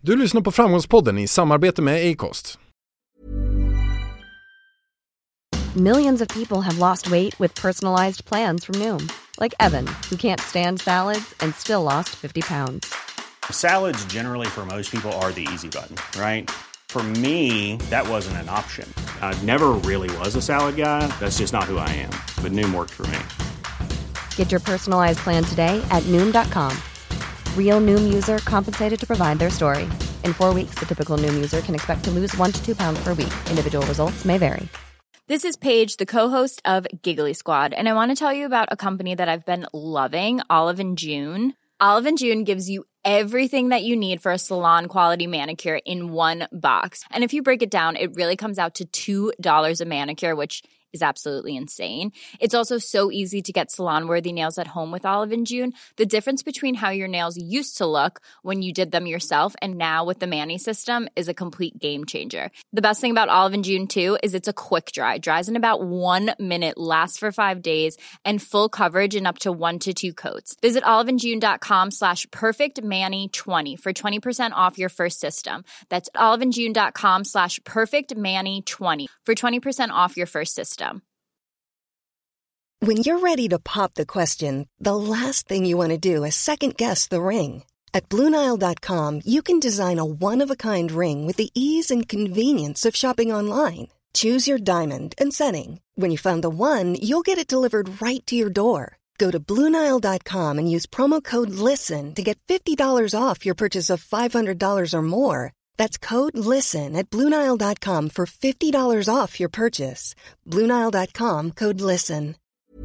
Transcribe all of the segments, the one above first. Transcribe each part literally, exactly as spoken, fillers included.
Du lyssnar på Framgångspodden i samarbete med Acast. Millions of people have lost weight with personalized plans from Noom. Like Evan, who can't stand salads and still lost fifty pounds. Salads generally for most people are the easy button, right? For me, that wasn't an option. I never really was a salad guy. That's just not who I am. But Noom worked for me. Get your personalized plan today at Noom dot com. Real Noom user compensated to provide their story. In four weeks, the typical Noom user can expect to lose one to two pounds per week. Individual results may vary. This is Paige, the co-host of Giggly Squad, and I want to tell you about a company that I've been loving, Olive and June. Olive and June gives you everything that you need for a salon-quality manicure in one box. And if you break it down, it really comes out to two dollars a manicure, which is absolutely insane. It's also so easy to get salon-worthy nails at home with Olive and June. The difference between how your nails used to look when you did them yourself and now with the Mani system is a complete game changer. The best thing about Olive and June, too, is it's a quick dry. Dries in about one minute, lasts for five days, and full coverage in up to one to two coats. Visit oliveandjune.com slash perfectmani20 for twenty percent off your first system. That's oliveandjune.com slash perfectmani20 for twenty percent off your first system. When you're ready to pop the question, the last thing you want to do is second-guess the ring. At Blue Nile dot com, you can design a one-of-a-kind ring with the ease and convenience of shopping online. Choose your diamond and setting. When you find the one, you'll get it delivered right to your door. Go to Blue Nile dot com and use promo code LISTEN to get fifty dollars off your purchase of five hundred dollars or more. That's code LISTEN at Blue Nile dot com for fifty dollars off your purchase. Blue Nile dot com, code LISTEN.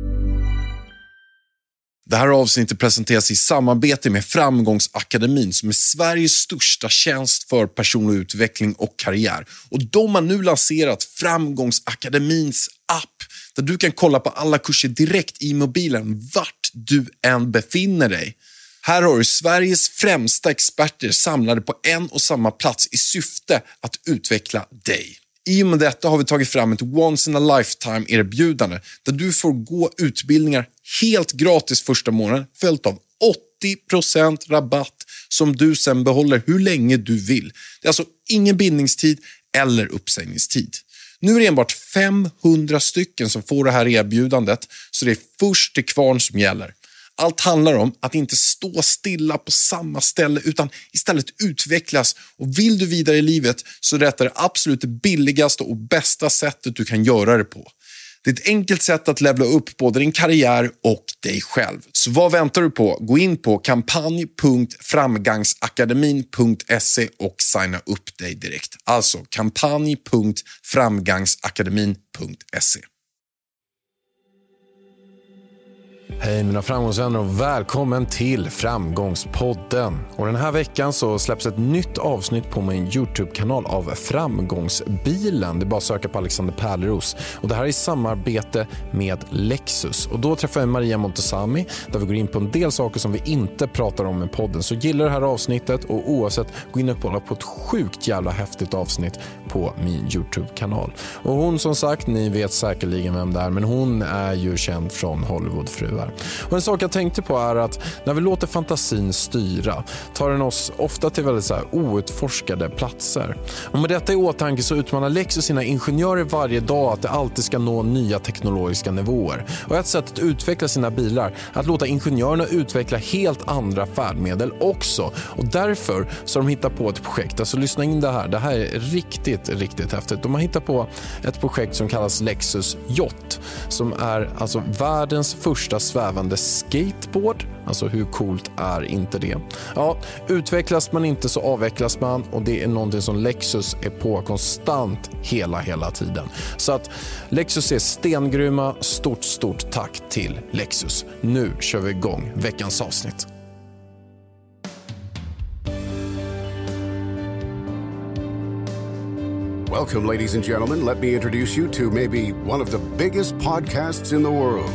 Det här avsnittet presenteras i samarbete med Framgångsakademin som är Sveriges största tjänst för personlig utveckling och karriär. Och de har nu lanserat Framgångsakademins app där du kan kolla på alla kurser direkt i mobilen vart du än befinner dig. Här har du Sveriges främsta experter samlade på en och samma plats i syfte att utveckla dig. I och med detta har vi tagit fram ett once in a lifetime erbjudande där du får gå utbildningar helt gratis första månaden följt av åttio procent rabatt som du sen behåller hur länge du vill. Det är alltså ingen bindningstid eller uppsägningstid. Nu är det enbart femhundra stycken som får det här erbjudandet så det är först till kvarn som gäller. Allt handlar om att inte stå stilla på samma ställe utan istället utvecklas. Och vill du vidare i livet så är det absolut det billigaste och bästa sättet du kan göra det på. Det är ett enkelt sätt att levla upp både din karriär och dig själv. Så vad väntar du på? Gå in på kampanj punkt framgangsakademin punkt se och signa upp dig direkt. Alltså kampanj punkt framgangsakademin punkt se. Hej mina framgångsvänner och välkommen till Framgångspodden. Och den här veckan så släpps ett nytt avsnitt på min YouTube-kanal av Framgångsbilen. Det är bara att söka på Alexander Pärleros. Och det här är i samarbete med Lexus. Och då träffar jag Maria Montesami där vi går in på en del saker som vi inte pratar om i podden. Så gillar det här avsnittet och oavsett gå in och kolla på ett sjukt jävla häftigt avsnitt på min YouTube-kanal. Och hon som sagt, ni vet säkerligen vem det är, men hon är ju känd från Hollywoodfruar. Och en sak jag tänkte på är att när vi låter fantasin styra tar den oss ofta till väldigt så här outforskade platser. Och med detta i åtanke så utmanar Lexus sina ingenjörer varje dag att det alltid ska nå nya teknologiska nivåer. Och ett sätt att utveckla sina bilar är att låta ingenjörerna utveckla helt andra färdmedel också. Och därför så har de hittat på ett projekt. Alltså lyssna in det här. Det här är riktigt, riktigt häftigt. De har hittat på ett projekt som kallas Lexus Yacht som är alltså världens första svävande skateboard. Alltså hur coolt är inte det? Ja, utvecklas man inte så avvecklas man och det är någonting som Lexus är på konstant hela, hela tiden. Så att Lexus är stengrymma. Stort, stort tack till Lexus. Nu kör vi igång veckans avsnitt. Welcome, ladies and gentlemen. Let me introduce you to maybe one of the biggest podcasts in the world.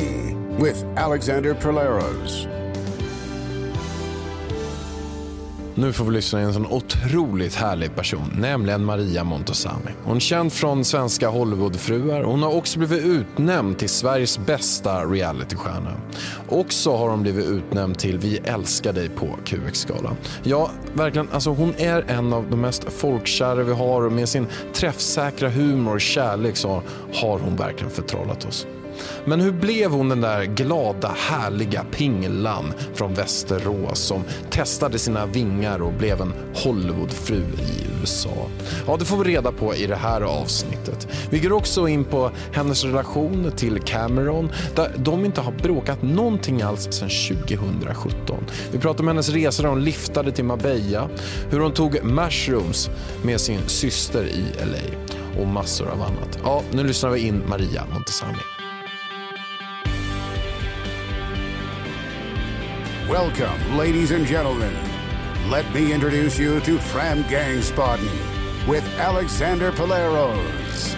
Framgångsspodden with Alexander Pärleros. Nu får vi lyssna till en sån otroligt härlig person, nämligen Maria Montazami. Hon är känd från svenska Hollywoodfruar. Hon har också blivit utnämnd till Sveriges bästa realitystjärna. Också har hon blivit utnämnd till Vi älskar dig på Q X-skalan. Ja, verkligen, alltså hon är en av de mest folkkära vi har, och med sin träffsäkra humor och kärlek så har hon verkligen förtrollat oss. Men hur blev hon den där glada, härliga pinglan från Västerås som testade sina vingar och blev en Hollywoodfru i U S A? Ja, det får vi reda på i det här avsnittet. Vi går också in på hennes relation till Cameron, där de inte har bråkat någonting alls sedan tjugohundrasjutton. Vi pratar om hennes resor där hon liftade till Marbella, hur hon tog mushrooms med sin syster i L A och massor av annat. Ja, nu lyssnar vi in Maria Montazami. Welcome, ladies and gentlemen. Let me introduce you to Framgångspodden with Alexander Paleros.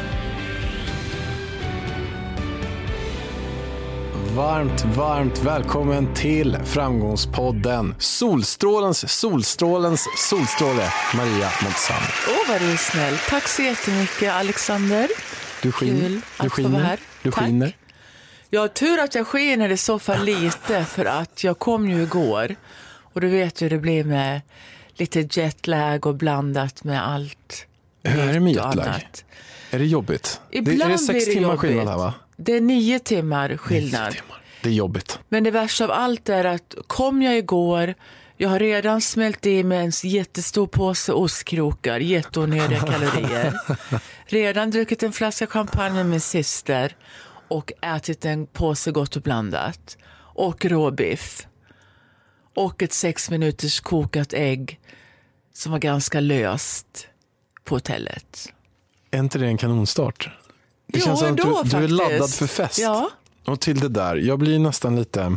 Varmt, varmt välkommen till Framgångspodden. Solstrålens, solstrålens, solstråle, Maria Montazami. Åh, oh, vad du är snäll. Tack så jättemycket, Alexander. Du skiner. Kul du att skiner. få vara här. Du Tack. skiner. Jag har tur att jag skiner i så fall lite, för att jag kom ju igår. Och du vet ju, det blir med lite jetlag och blandat med allt. Hur är det med jetlag? Annat. Är det jobbigt? Ibland det, är det sex blir det timmar jobbigt. skillnad här, va? Det är nio timmar skillnad. Nio timmar. Det är jobbigt. Men det värsta av allt är att kom jag igår, jag har redan smält i med en jättestor påse ostkrokar, jätteonödiga kalorier. Redan druckit en flaska champagne med min syster och ätit en påse Gott och blandat. Och råbiff. Och ett sex minuters kokat ägg som var ganska löst på hotellet. Är inte det en kanonstart? Det Jo, känns som att ändå, du, du är laddad faktiskt. för fest. Ja. Och till det där, jag blir nästan lite...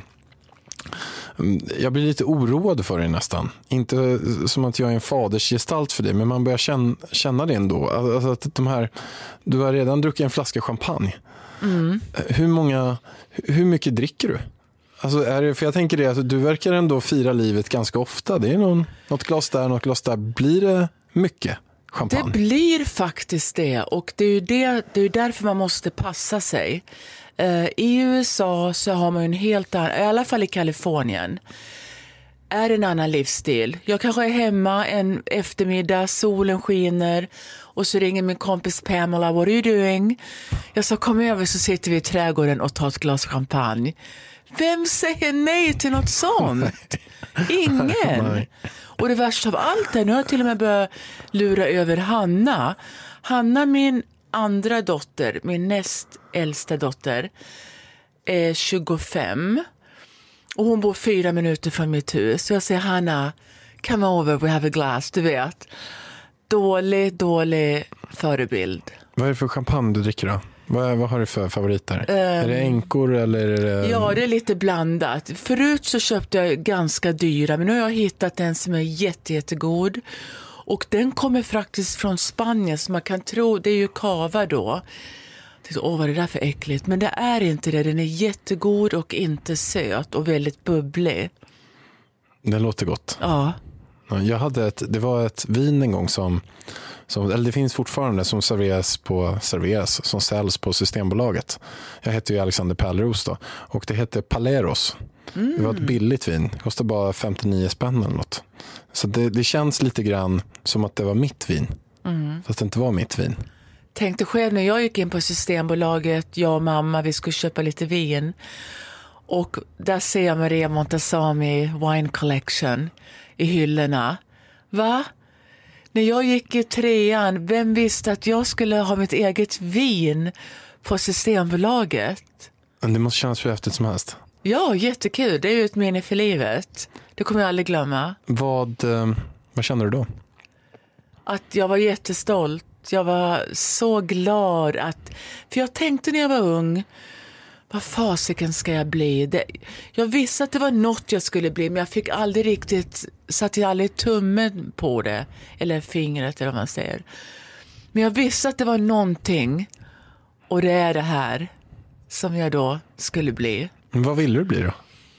Jag blir lite oroad för dig nästan. Inte som att jag är en fadersgestalt för dig, men man börjar känna, känna det ändå. Alltså att de här, du har redan druckit en flaska champagne. Mm. Hur många, hur mycket dricker du? Alltså är det, för jag tänker det, att du verkar ändå fira livet ganska ofta. Det är någon, något glas där, något glas där. Blir det mycket champagne? Det blir faktiskt det, och det är ju det, det är ju därför man måste passa sig. Uh, I U S A så har man ju en helt annan, i alla fall i Kalifornien, är en annan livsstil. Jag kanske är hemma en eftermiddag, solen skiner och så ringer min kompis Pamela, what are you doing? Jag sa, kom över så sitter vi i trädgården och tar ett glas champagne. Vem säger nej till något sånt? Ingen. Och det värsta av allt är, nu har jag till och med börjat lura över Hanna. Hanna, min andra dotter, min näst äldsta dotter, är tjugofem. Och hon bor fyra minuter från mitt hus. Så jag säger, Hanna, come over, we have a glass, du vet. Dålig, dålig förebild. Vad är det för champagne du dricker då? Vad, är, vad har du för favoriter? Um, är det änkor eller är det... Ja, det är lite blandat. Förut så köpte jag ganska dyra, men nu har jag hittat en som är jätte, jättegod. Och den kommer faktiskt från Spanien, så man kan tro, det är ju kava då. Åh, vad är det där för äckligt? Men det är inte det, den är jättegod och inte söt och väldigt bubblig. Det låter gott. Ja. Jag hade ett, det var ett vin en gång som, som, eller det finns fortfarande, som serveras på, serveras, som säljs på Systembolaget. Jag heter ju Alexander Paleros då, och det heter Paleros. Mm. Det var ett billigt vin, det kostade bara femtionio spänn eller något. Så det, det känns lite grann som att det var mitt vin. Mm. Fast det inte var mitt vin. Tänkte själv när jag gick in på Systembolaget, jag och mamma, vi skulle köpa lite vin. Och där ser jag Maria Montazami Wine Collection i hyllorna. Va? När jag gick i trean, vem visste att jag skulle ha mitt eget vin på Systembolaget? Det måste kännas för häftigt som helst. Ja, jättekul. Det är ju ett minne för livet. Det kommer jag aldrig glömma. Vad, vad känner du då? Att jag var jättestolt. Jag var så glad att... För jag tänkte när jag var ung, vad fasiken ska jag bli? Det, jag visste att det var något jag skulle bli, men jag fick aldrig riktigt... Satt jag aldrig tummen på det. Eller fingret, eller vad man säger. Men jag visste att det var någonting. Och det är det här som jag då skulle bli. Vad ville du bli då?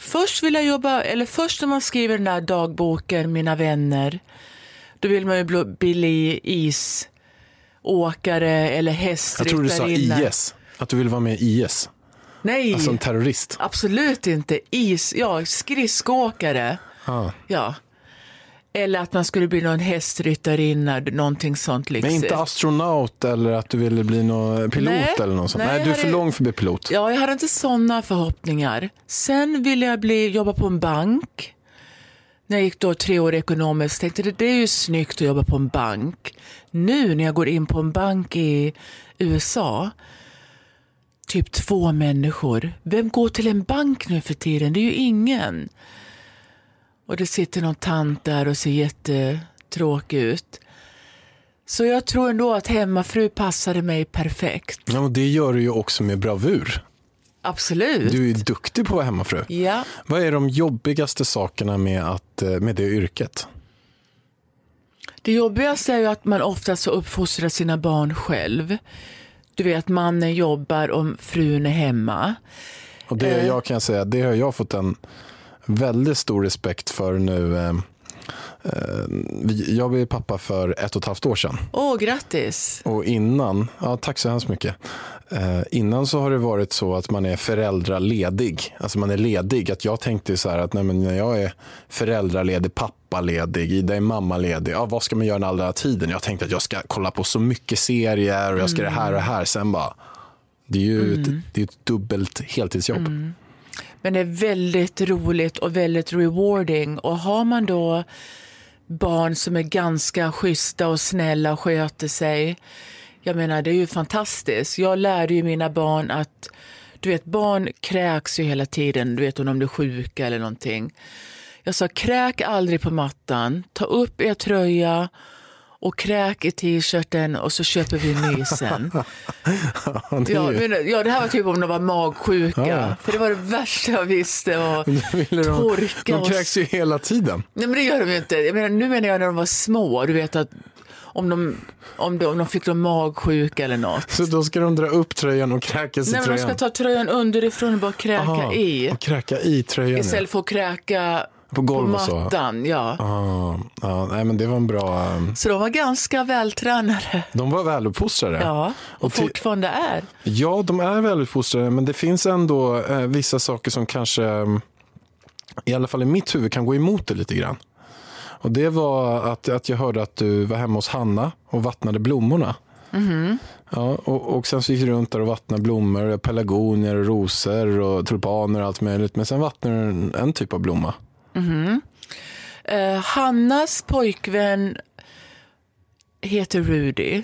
Först vill jag jobba, eller först när man skriver den där dagboken, mina vänner, då vill man ju bli isåkare eller hästryttarinna. Jag tror du sa I S, att du vill vara med i I S. Nej, alltså en terrorist. Absolut inte. Is, ja, skridskoåkare. Ah. Ja. Eller att man skulle bli någon hästryttarinna, någonting sånt lyxigt. Men inte astronaut eller att du ville bli någon pilot nej, eller något sånt. Nej, nej du är för hade... lång för att bli pilot. Ja, jag hade inte sådana förhoppningar. Sen ville jag bli, jobba på en bank. När jag gick då tre år ekonomiskt tänkte jag det är ju snyggt att jobba på en bank. Nu när jag går in på en bank i U S A, typ två människor. Vem går till en bank nu för tiden? Det är ju ingen. Och det sitter någon tant där och ser jättetråkig ut. Så jag tror ändå att hemmafru passade mig perfekt. Ja, och det gör du ju också med bravur. Absolut. Du är duktig på att vara hemmafru. Ja. Vad är de jobbigaste sakerna med, att, med det yrket? Det jobbigaste är ju att man oftast uppfostrar sina barn själv. Du vet, mannen jobbar och frun är hemma. Och det jag kan säga, det har jag fått en väldigt stor respekt för nu. Jag blev pappa för ett och ett halvt år sedan. Åh, grattis. Och innan, ja tack så hemskt mycket. Innan så har det varit så att man är föräldraledig. Alltså man är ledig. Att jag tänkte så här att nej, men när jag är föräldraledig, pappaledig, Ida är mammaledig. Ja, vad ska man göra den allra tiden? Jag tänkte att jag ska kolla på så mycket serier och jag ska mm. det här och det här. Sen bara, det är ju mm. ett, det är ett dubbelt heltidsjobb. Mm. Men det är väldigt roligt och väldigt rewarding. Och har man då barn som är ganska schyssta och snälla och sköter sig. Jag menar, det är ju fantastiskt. Jag lärde ju mina barn att, du vet, barn kräks ju hela tiden. Du vet om de blir sjuka eller någonting. Jag sa, kräk aldrig på mattan. Ta upp er tröja och kräk i t-shirten och så köper vi ny sen. ja, det ja, men, ja, det här var typ om de var magsjuka. Ja. För det var det värsta jag visste. Och torka. De, de kräks ju hela tiden. Nej, men det gör de ju inte. Jag menar, nu menar jag när de var små. Du vet att om de, om de, om de fick de magsjuka eller något. Så då ska de dra upp tröjan och kräka sig i tröjan? Nej, men de ska ta tröjan underifrån och bara kräka Aha, i. Och kräka i tröjan. Istället för att kräka på golv på mattan, ja. Ah, ah, nej, men det var en bra... Um... Så de var ganska vältränade. De var väluppfostrade. Ja, och, och fortfarande är. Ja, de är väluppfostrade, men det finns ändå eh, vissa saker som kanske, um, i alla fall i mitt huvud, kan gå emot det lite grann. Och det var att, att jag hörde att du var hemma hos Hanna och vattnade blommorna. Mm-hmm. Ja, och, och sen så gick du runt där och vattnade blommor, pelargonier, rosor och tulpaner och allt möjligt. Men sen vattnade du en, en typ av blomma. Mm-hmm. Uh, Hannas pojkvän heter Rudy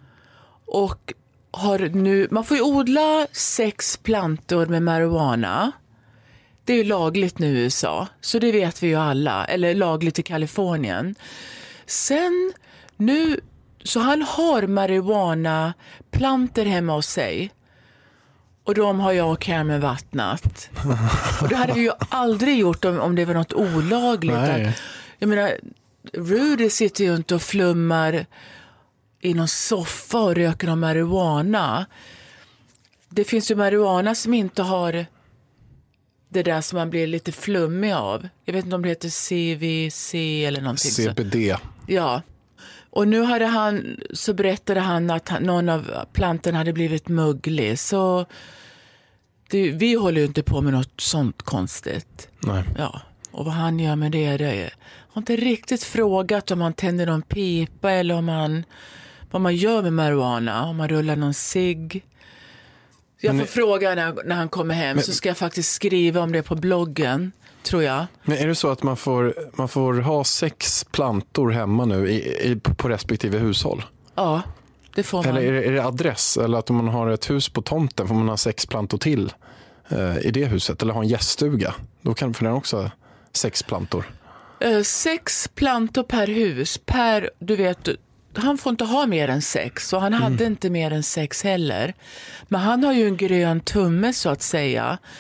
och har nu, man får ju odla sex plantor med marijuana. Det är ju lagligt nu i U S A, så det vet vi ju alla, eller lagligt i Kalifornien. Sen nu, så han har marijuana plantor hemma hos sig. Och de har jag och Carmen vattnat. Och det hade vi ju aldrig gjort om, om det var något olagligt. Att, jag menar, Rudy sitter ju inte och flummar i någon soffa och röker någon marijuana. Det finns ju marijuana som inte har det där som man blir lite flummig av. Jag vet inte om det heter C V C eller någonting. C B D. Så. Ja. Och nu hade han, så berättade han att han, någon av plantorna hade blivit möglig. Så det, vi håller ju inte på med något sånt konstigt. Nej. Ja. Och vad han gör med det, det är, jag har inte riktigt frågat om han tänder någon pipa eller om han, vad man gör med marijuana. Om man rullar någon cigg. Jag får men, fråga när, när han kommer hem, men, så ska jag faktiskt skriva om det på bloggen, tror jag. Men är det så att man får, man får ha sex plantor hemma nu i, i, på respektive hushåll? Ja, det får man. Eller är det, är det adress? Eller att om man har ett hus på tomten får man ha sex plantor till eh, i det huset? Eller ha en gäststuga? Då kan för den också sex plantor. Eh, sex plantor per hus. Per, du vet... Han får inte ha mer än sex och han hade mm. inte mer än sex heller. Men han har ju en grön tumme så att säga.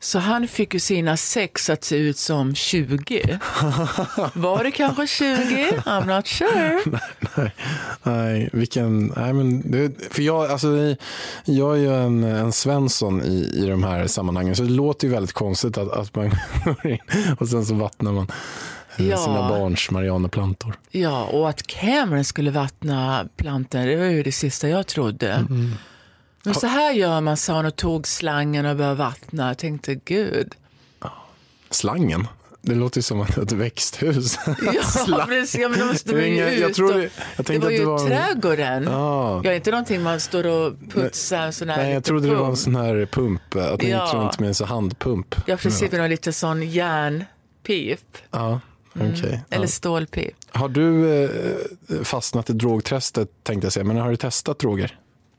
Så han fick ju sina sex att se ut som tjugo. Var det kanske tjugo? I'm not sure. nej, nej, nej, vilken... Nej, men det, för jag, alltså, jag är ju en, en Svensson i, i de här sammanhangen. Så det låter ju väldigt konstigt att, att man går in och sen så vattnar man ja. sina barns marianeplantor. Ja, och att Cameron skulle vattna plantor, det var ju det sista jag trodde. Mm. Men så här gör man, sa han och tog slangen och började vattna. Jag tänkte, gud. Slangen? Det låter ju som ett växthus. Ja, precis. Ja, men de måste det, inga, jag tror det, jag det var ju det var trädgården. Ja. Ja, inte någonting man står och putsar. Nej, sån här nej jag trodde pump. Det var en sån här pump. Att det ja. Inte inte med en sån handpump. Ja, precis. Ja. Lite sån järnpip. Ja, okej. Okay. Mm. Eller ja. Stålpip. Har du eh, fastnat i drogträstet, tänkte jag säga. Men har du testat droger?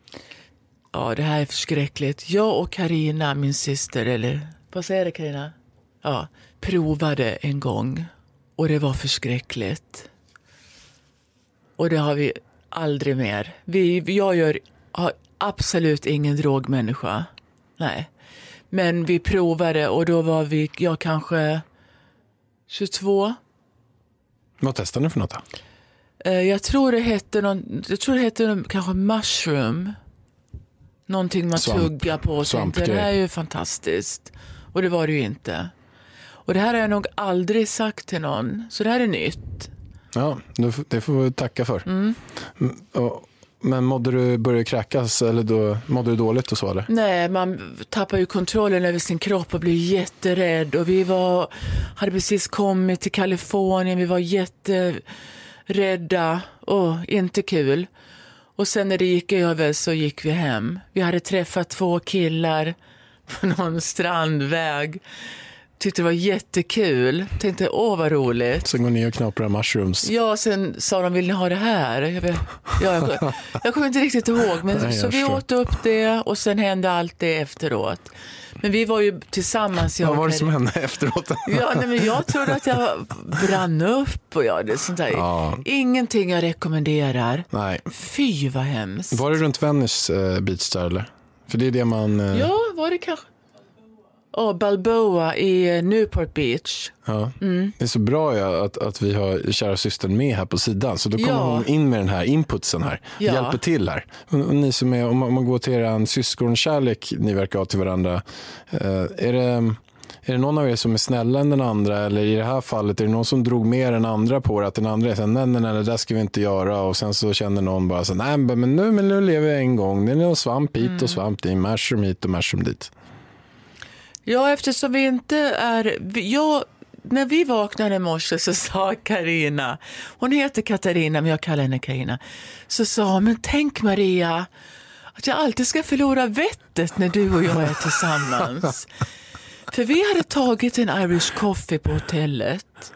Ja, det här är förskräckligt. Jag och Karina, min syster, eller vad säger det Karina? Ja, provade en gång och det var förskräckligt. Och det har vi aldrig mer. Vi, jag gör, har absolut ingen drogmänniska. Nej. Men vi provade och då var vi, jag kanske tjugotvå. Vad testade ni för något då? Jag tror det hette någon, jag tror det hette kanske mushroom. Någonting man Svamp. tuggar på och tänkte, det här är ju fantastiskt. Och det var det ju inte. Och det här har jag nog aldrig sagt till någon. Så det här är nytt. Ja, det får vi tacka för. Mm. Men mådde du börja kräkas eller då, mådde du dåligt och så eller? Nej, man tappar ju kontrollen över sin kropp och blir jätterädd. Och vi var, hade precis kommit till Kalifornien. Vi var jätterädda. Åh, inte kul. Och sen när det gick över så gick vi hem. Vi hade träffat två killar på någon strandväg. Tyckte det var jättekul. Tänkte, åh vad roligt. Sen går ni och knaprar mushrooms. Ja, sen sa de, vill ni ha det här? Jag, vet, ja, jag, jag kommer inte riktigt ihåg. Men nej, så vi förstår. Åt upp det och sen hände allt det efteråt. Men vi var ju tillsammans. Vad var det som hände efteråt? Ja, nej, men jag trodde att jag brann upp. Och ja, det är sånt där. Ja. Ingenting jag rekommenderar. Nej. Fy vad hemskt. Var det runt Venice uh, Beach där eller? För det är det man... Uh... Ja, var det kanske... Oh, Balboa i Newport Beach. Ja. Mm. Det är så bra ja, att, att vi har kära systern med här på sidan. Så då kommer ja. hon in med den här inputsen här. Ja. Hjälper till här. Och, och ni som är, om man, om man går till er syskonkärlek ni verkar ha till varandra. Eh, är, det, är det någon av er som är snälla än den andra? Eller i det här fallet är det någon som drog med den andra på det? Att den andra är så nej, nej, nej, det där ska vi inte göra. Och sen så känner någon bara så nej, men nu, men nu lever jag en gång. Det är någon svamp hit mm. och svamp dit. Mushroom hit och mushroom dit. Ja, eftersom vi inte är... Jag, när vi vaknade i morse så sa Karina, hon heter Katarina men jag kallar henne Karina, så sa men tänk Maria att jag alltid ska förlora vettet när du och jag är tillsammans. För vi hade tagit en Irish coffee på hotellet.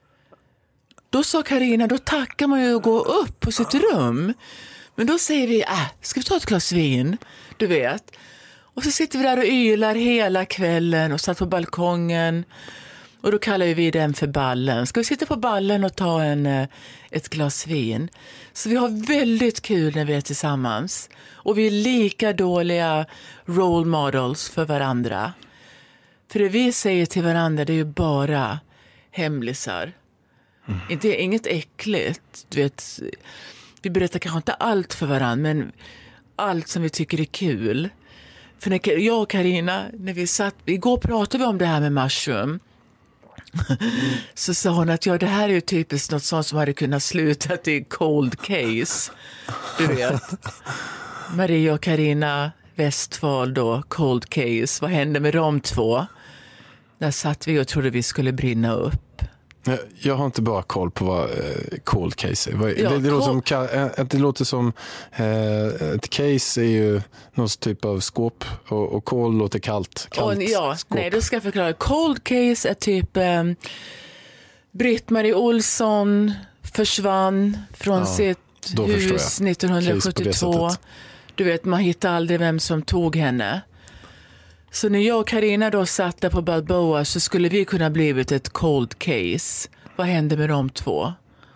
Då sa Karina, då tackar man ju att gå upp på sitt rum. Men då säger vi, äh, ska vi ta ett glas vin? Du vet... Och så sitter vi där och ylar hela kvällen och satt på balkongen. Och då kallar vi den för ballen. Ska vi sitta på ballen och ta en, ett glas vin? Så vi har väldigt kul när vi är tillsammans. Och vi är lika dåliga role models för varandra. För det vi säger till varandra det är ju bara hemlisar. Mm. Inte, inget äckligt. Du vet, vi berättar kanske inte allt för varandra men allt som vi tycker är kul. För när jag och Karina, när vi satt, igår pratade vi om det här med mushroom. Mm. Så sa hon att ja, det här är ju typiskt något sånt som hade kunnat sluta till cold case. Du vet. Maria och Karina Westfall då, cold case. Vad hände med de två? Där satt vi och trodde vi skulle brinna upp. Jag har inte bara koll på vad eh, cold case är. Vad, ja, det, det, låter cold... som, eh, det låter som eh, ett case är ju någon typ av skåp och, och cold låter kallt. kallt och, ja, skåp. Nej, då ska jag förklara. Cold case är typ eh, Britt-Marie Olsson försvann från ja, sitt hus nittonhundrasjuttiotvå. Du vet, man hittar aldrig vem som tog henne. Så när jag och Karina då satt där på Balboa så skulle vi kunna blivit ett cold case. Vad hände med de två?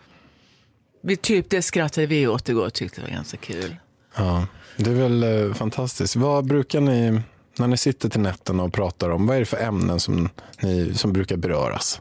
Vi typ det skrattade vi åt igår och tyckte det var ganska kul. Ja, det är väl eh, fantastiskt. Vad brukar ni När ni sitter till nätterna och pratar om, vad är det för ämnen som, ni, som brukar beröras?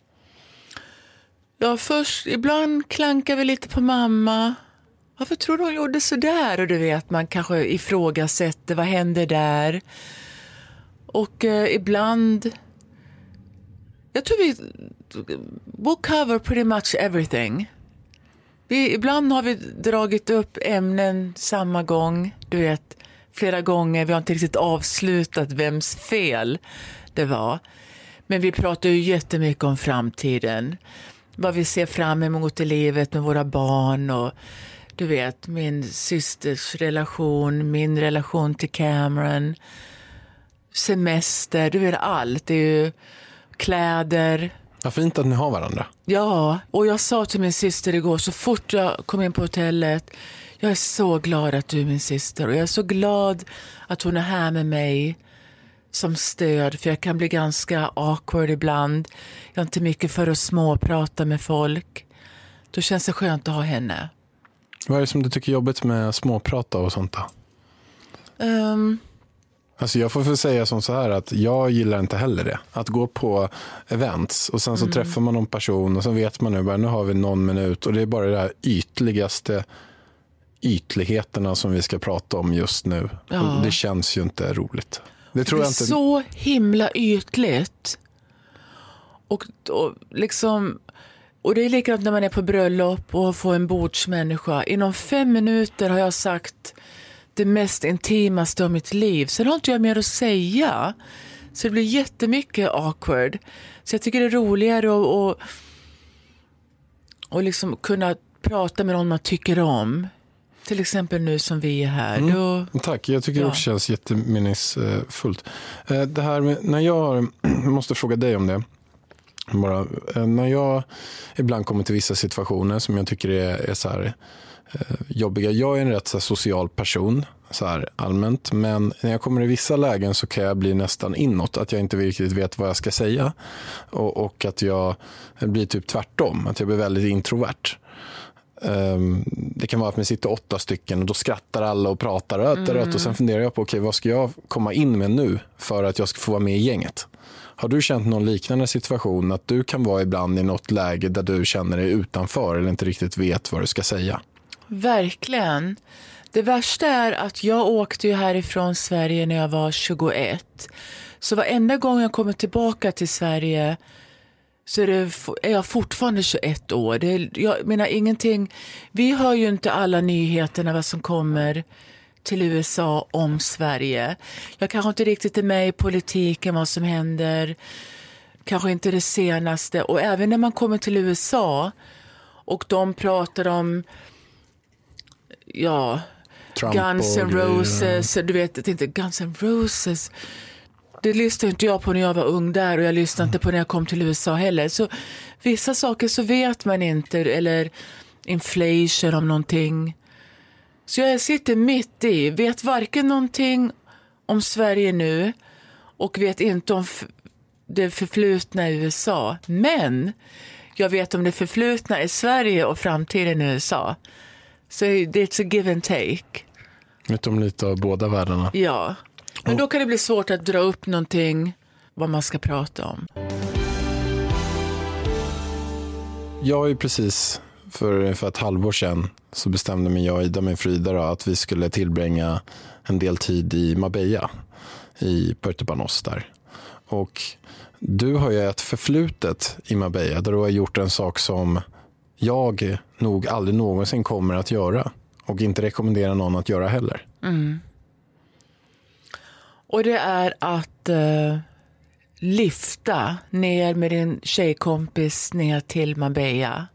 Ja, först, ibland klankar vi lite på mamma. Varför tror du hon gjorde så där? Och du vet, man kanske ifrågasätter, vad händer där? Och eh, ibland... Jag tror vi... We'll cover pretty much everything. Vi, ibland har vi dragit upp ämnen samma gång. Du vet, flera gånger. Vi har inte riktigt avslutat vems fel det var. Men vi pratar ju jättemycket om framtiden. Vad vi ser fram emot i livet med våra barn. Och du vet, min systers relation, min relation till Cameron. Semester, du vet allt. Det är ju kläder. Vad fint att ni har varandra. Ja, och jag sa till min syster igår, så fort jag kom in på hotellet, jag är så glad att du är min syster. Och jag är så glad att hon är här med mig som stöd. För jag kan bli ganska awkward ibland. Jag har inte mycket för att småprata med folk. Då känns det skönt att ha henne. Vad är det som du tycker är jobbigt med småprata och sånt då? Um, Alltså jag får för säga som så här att jag gillar inte heller det. Att gå på events och sen så mm. träffar man någon person och så vet man nu bara, nu har vi någon minut och det är bara det här ytligaste ytligheterna som vi ska prata om just nu. Ja. Och det känns ju inte roligt. Det tror det är jag inte... så himla ytligt. Och, och liksom... Och det är likadant när man är på bröllop och får en bordsmänniska. Inom fem minuter har jag sagt det mest intimaste av mitt liv. Sen har inte jag mer att säga. Så det blir jättemycket awkward. Så jag tycker det är roligare att och, och liksom kunna prata med någon man tycker om. Till exempel nu som vi är här. Mm. Då, Tack, jag tycker ja. det också känns jätteminnesfullt. Det här med, när jag måste fråga dig om det. Bara, när jag ibland kommer till vissa situationer som jag tycker är, är så här eh, jobbiga. Jag är en rätt så här, social person så här, allmänt. Men när jag kommer i vissa lägen så kan jag bli nästan inåt. Att jag inte riktigt vet vad jag ska säga. Och, och att jag blir typ tvärtom. Att jag blir väldigt introvert. Um, det kan vara att man sitter åtta stycken och då skrattar alla och pratar röt, mm. röt, och sen funderar jag på okej, okay, vad ska jag komma in med nu för att jag ska få vara med i gänget. Har du känt någon liknande situation att du kan vara ibland i något läge där du känner dig utanför eller inte riktigt vet vad du ska säga? Verkligen. Det värsta är att jag åkte ju härifrån Sverige när jag var tjugoett. Så varenda gång jag kommer tillbaka till Sverige så är, det, är jag fortfarande tjugoett år. Det är, jag menar ingenting. Vi hör ju inte alla nyheterna vad som kommer till U S A om Sverige. Jag kanske inte riktigt är med i politiken, vad som händer. Kanske inte det senaste. Och även när man kommer till U S A och de pratar om ja, Trump Guns N' Roses. Du vet, inte Guns N' Roses. Det lyssnade inte jag på när jag var ung där och jag lyssnade inte på när jag kom till U S A heller. Så vissa saker så vet man inte, eller inflation om någonting. Så jag sitter mitt i, vet varken någonting om Sverige nu och vet inte om f- det förflutna i U S A. Men jag vet om det förflutna i Sverige och framtiden i U S A. Så it's a give and take. Vet om lite av båda världarna. Ja. Men då kan det bli svårt att dra upp någonting vad man ska prata om. Jag är ju precis för, för ett halvår sedan så bestämde mig jag och Ida med Frida då, att vi skulle tillbringa en del tid i Marbella i Puerto Banos där. Och du har ju ett förflutet i Marbella där du har gjort en sak som jag nog aldrig någonsin kommer att göra och inte rekommenderar någon att göra heller. Mm. Och det är att uh, lyfta ner med din tjejkompis ner till Marbella.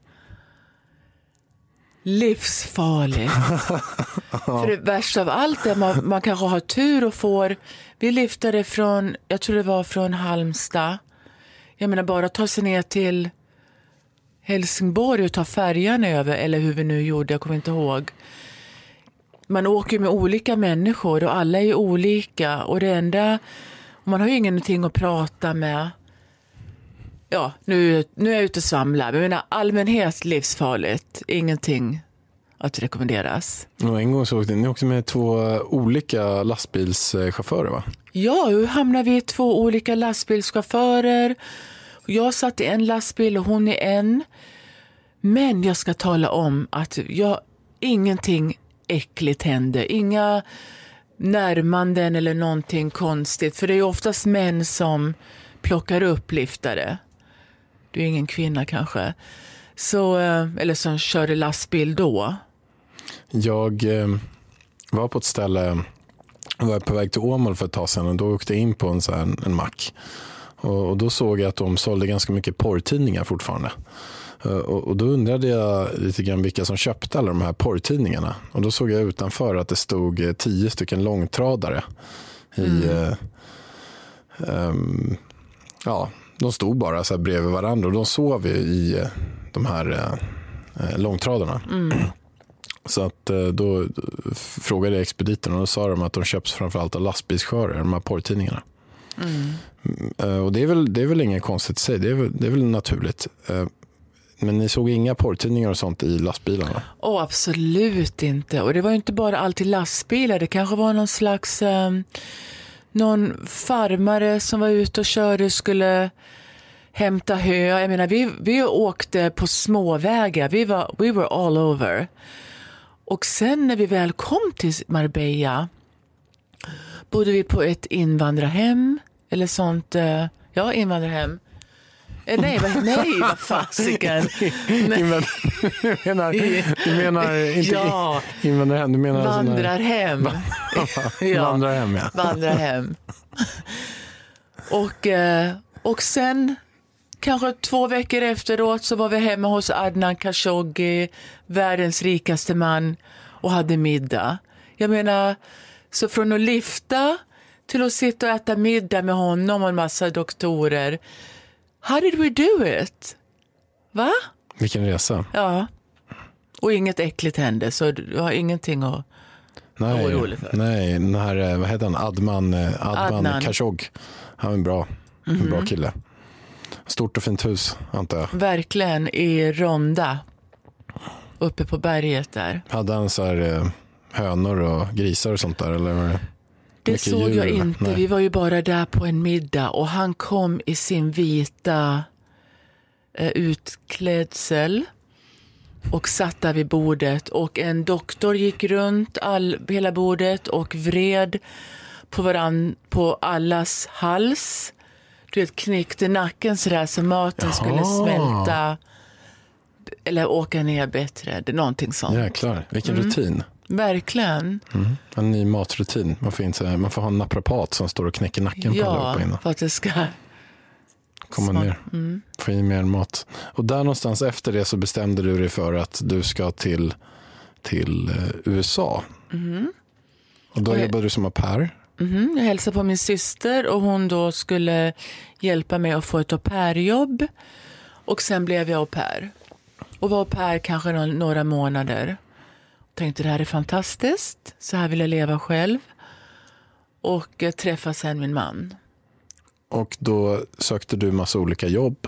Livsfarligt. För det värsta av allt är man, man kanske har tur och får. Vi lyftade från, jag tror det var från Halmstad. Jag menar bara ta sig ner till Helsingborg och ta färjan över. Eller hur vi nu gjorde, jag kommer inte ihåg. Man åker med olika människor och alla är olika. Och det enda, man har ju ingenting att prata med. Ja, nu, nu är jag ute och svamlar. Men jag menar, allmänhet livsfarligt. Ingenting att rekommenderas. Och en gång så åkte ni också med två olika lastbilschaufförer, va? Ja, hur hamnade vi i två olika lastbilschaufförer? Jag satt i en lastbil och hon i en. Men jag ska tala om att jag, ingenting äckligt hände. Inga närmanden eller någonting konstigt. För det är ju oftast män som plockar upp liftare. Du är ingen kvinna kanske. Så, eller som körde lastbil då. Jag eh, var på ett ställe, var på väg till Åmål för ett tag sedan och då åkte jag in på en, så här, en mack. Och, och då såg jag att de sålde ganska mycket porrtidningar fortfarande. Och, och då undrade jag lite grann vilka som köpte alla de här porrtidningarna. Och då såg jag utanför att det stod tio stycken långtradare i... Mm. Eh, um, ja, de stod bara så här bredvid varandra och de sov i de här eh, långtradarna. Mm. Så att eh, då frågade jag expediten och då sa de att de köps framförallt av lastbilschaufförer, de här porrtidningarna. Mm. Uh, och det är väl, det är väl inget konstigt att säga, det är väl, det är väl naturligt. Uh, men ni såg inga porrtidningar och sånt i lastbilarna? Åh, oh, absolut inte. Och det var ju inte bara alltid lastbilar, det kanske var någon slags um, någon farmare som var ute och körde skulle hämta hö. Jag menar, vi, vi åkte på småvägar, vi var, we were all over. Och sen när vi väl kom till Marbella bodde vi på ett invandrarhem eller sånt, uh, ja, invandrarhem. Eh, nej, vad, nej, vad fasiken. Du menar, du menar inte ja. invandrarhem, du menar vandrarhem. Sådana, ja. Vandrarhem, ja. Vandrarhem. Och, uh, och sen kanske två veckor efteråt så var vi hemma hos Adnan Khashoggi, världens rikaste man, och hade middag. Jag menar, så från att lyfta till att sitta och äta middag med honom och en massa doktorer. How did we do it? Va? Vilken resa. Ja. Och inget äckligt hände, så du har ingenting att nej, vara orolig för. Nej, den här, vad heter han? Adman, Adman, Adnan Khashoggi. Han är en bra, mm-hmm. en bra kille. Stort och fint hus, antar jag. Verkligen, i Ronda. Uppe på berget där. Hade han så här hönor och grisar och sånt där? Eller var det det såg jag inte. Nej. Vi var ju bara där på en middag. Och han kom i sin vita eh, utklädsel. Och satt där vid bordet. Och en doktor gick runt all, hela bordet och vred på varann, på allas hals. Du vet, knyckte nacken sådär så maten Jaha. skulle smälta eller åka ner bättre. Det är någonting sånt. Jäklar, vilken mm. rutin. Verkligen. Mm. En ny matrutin. Man får, inte, man får ha en naprapat som står och knäcker nacken ja, på alla uppe innan. för att det ska komma Smart. ner. Mm. Få i mer mat. Och där någonstans efter det så bestämde du dig för att du ska till, till U S A. Mm. Och då och jag... jobbade du som au pair. Mm, jag hälsade på min syster och hon då skulle hjälpa mig att få ett au pair-jobb. Och sen blev jag au pair. Och var au pair kanske några, några månader. Tänkte det här är fantastiskt. Så här vill jag leva själv. Och jag träffade sen min man. Och då sökte du massa olika jobb.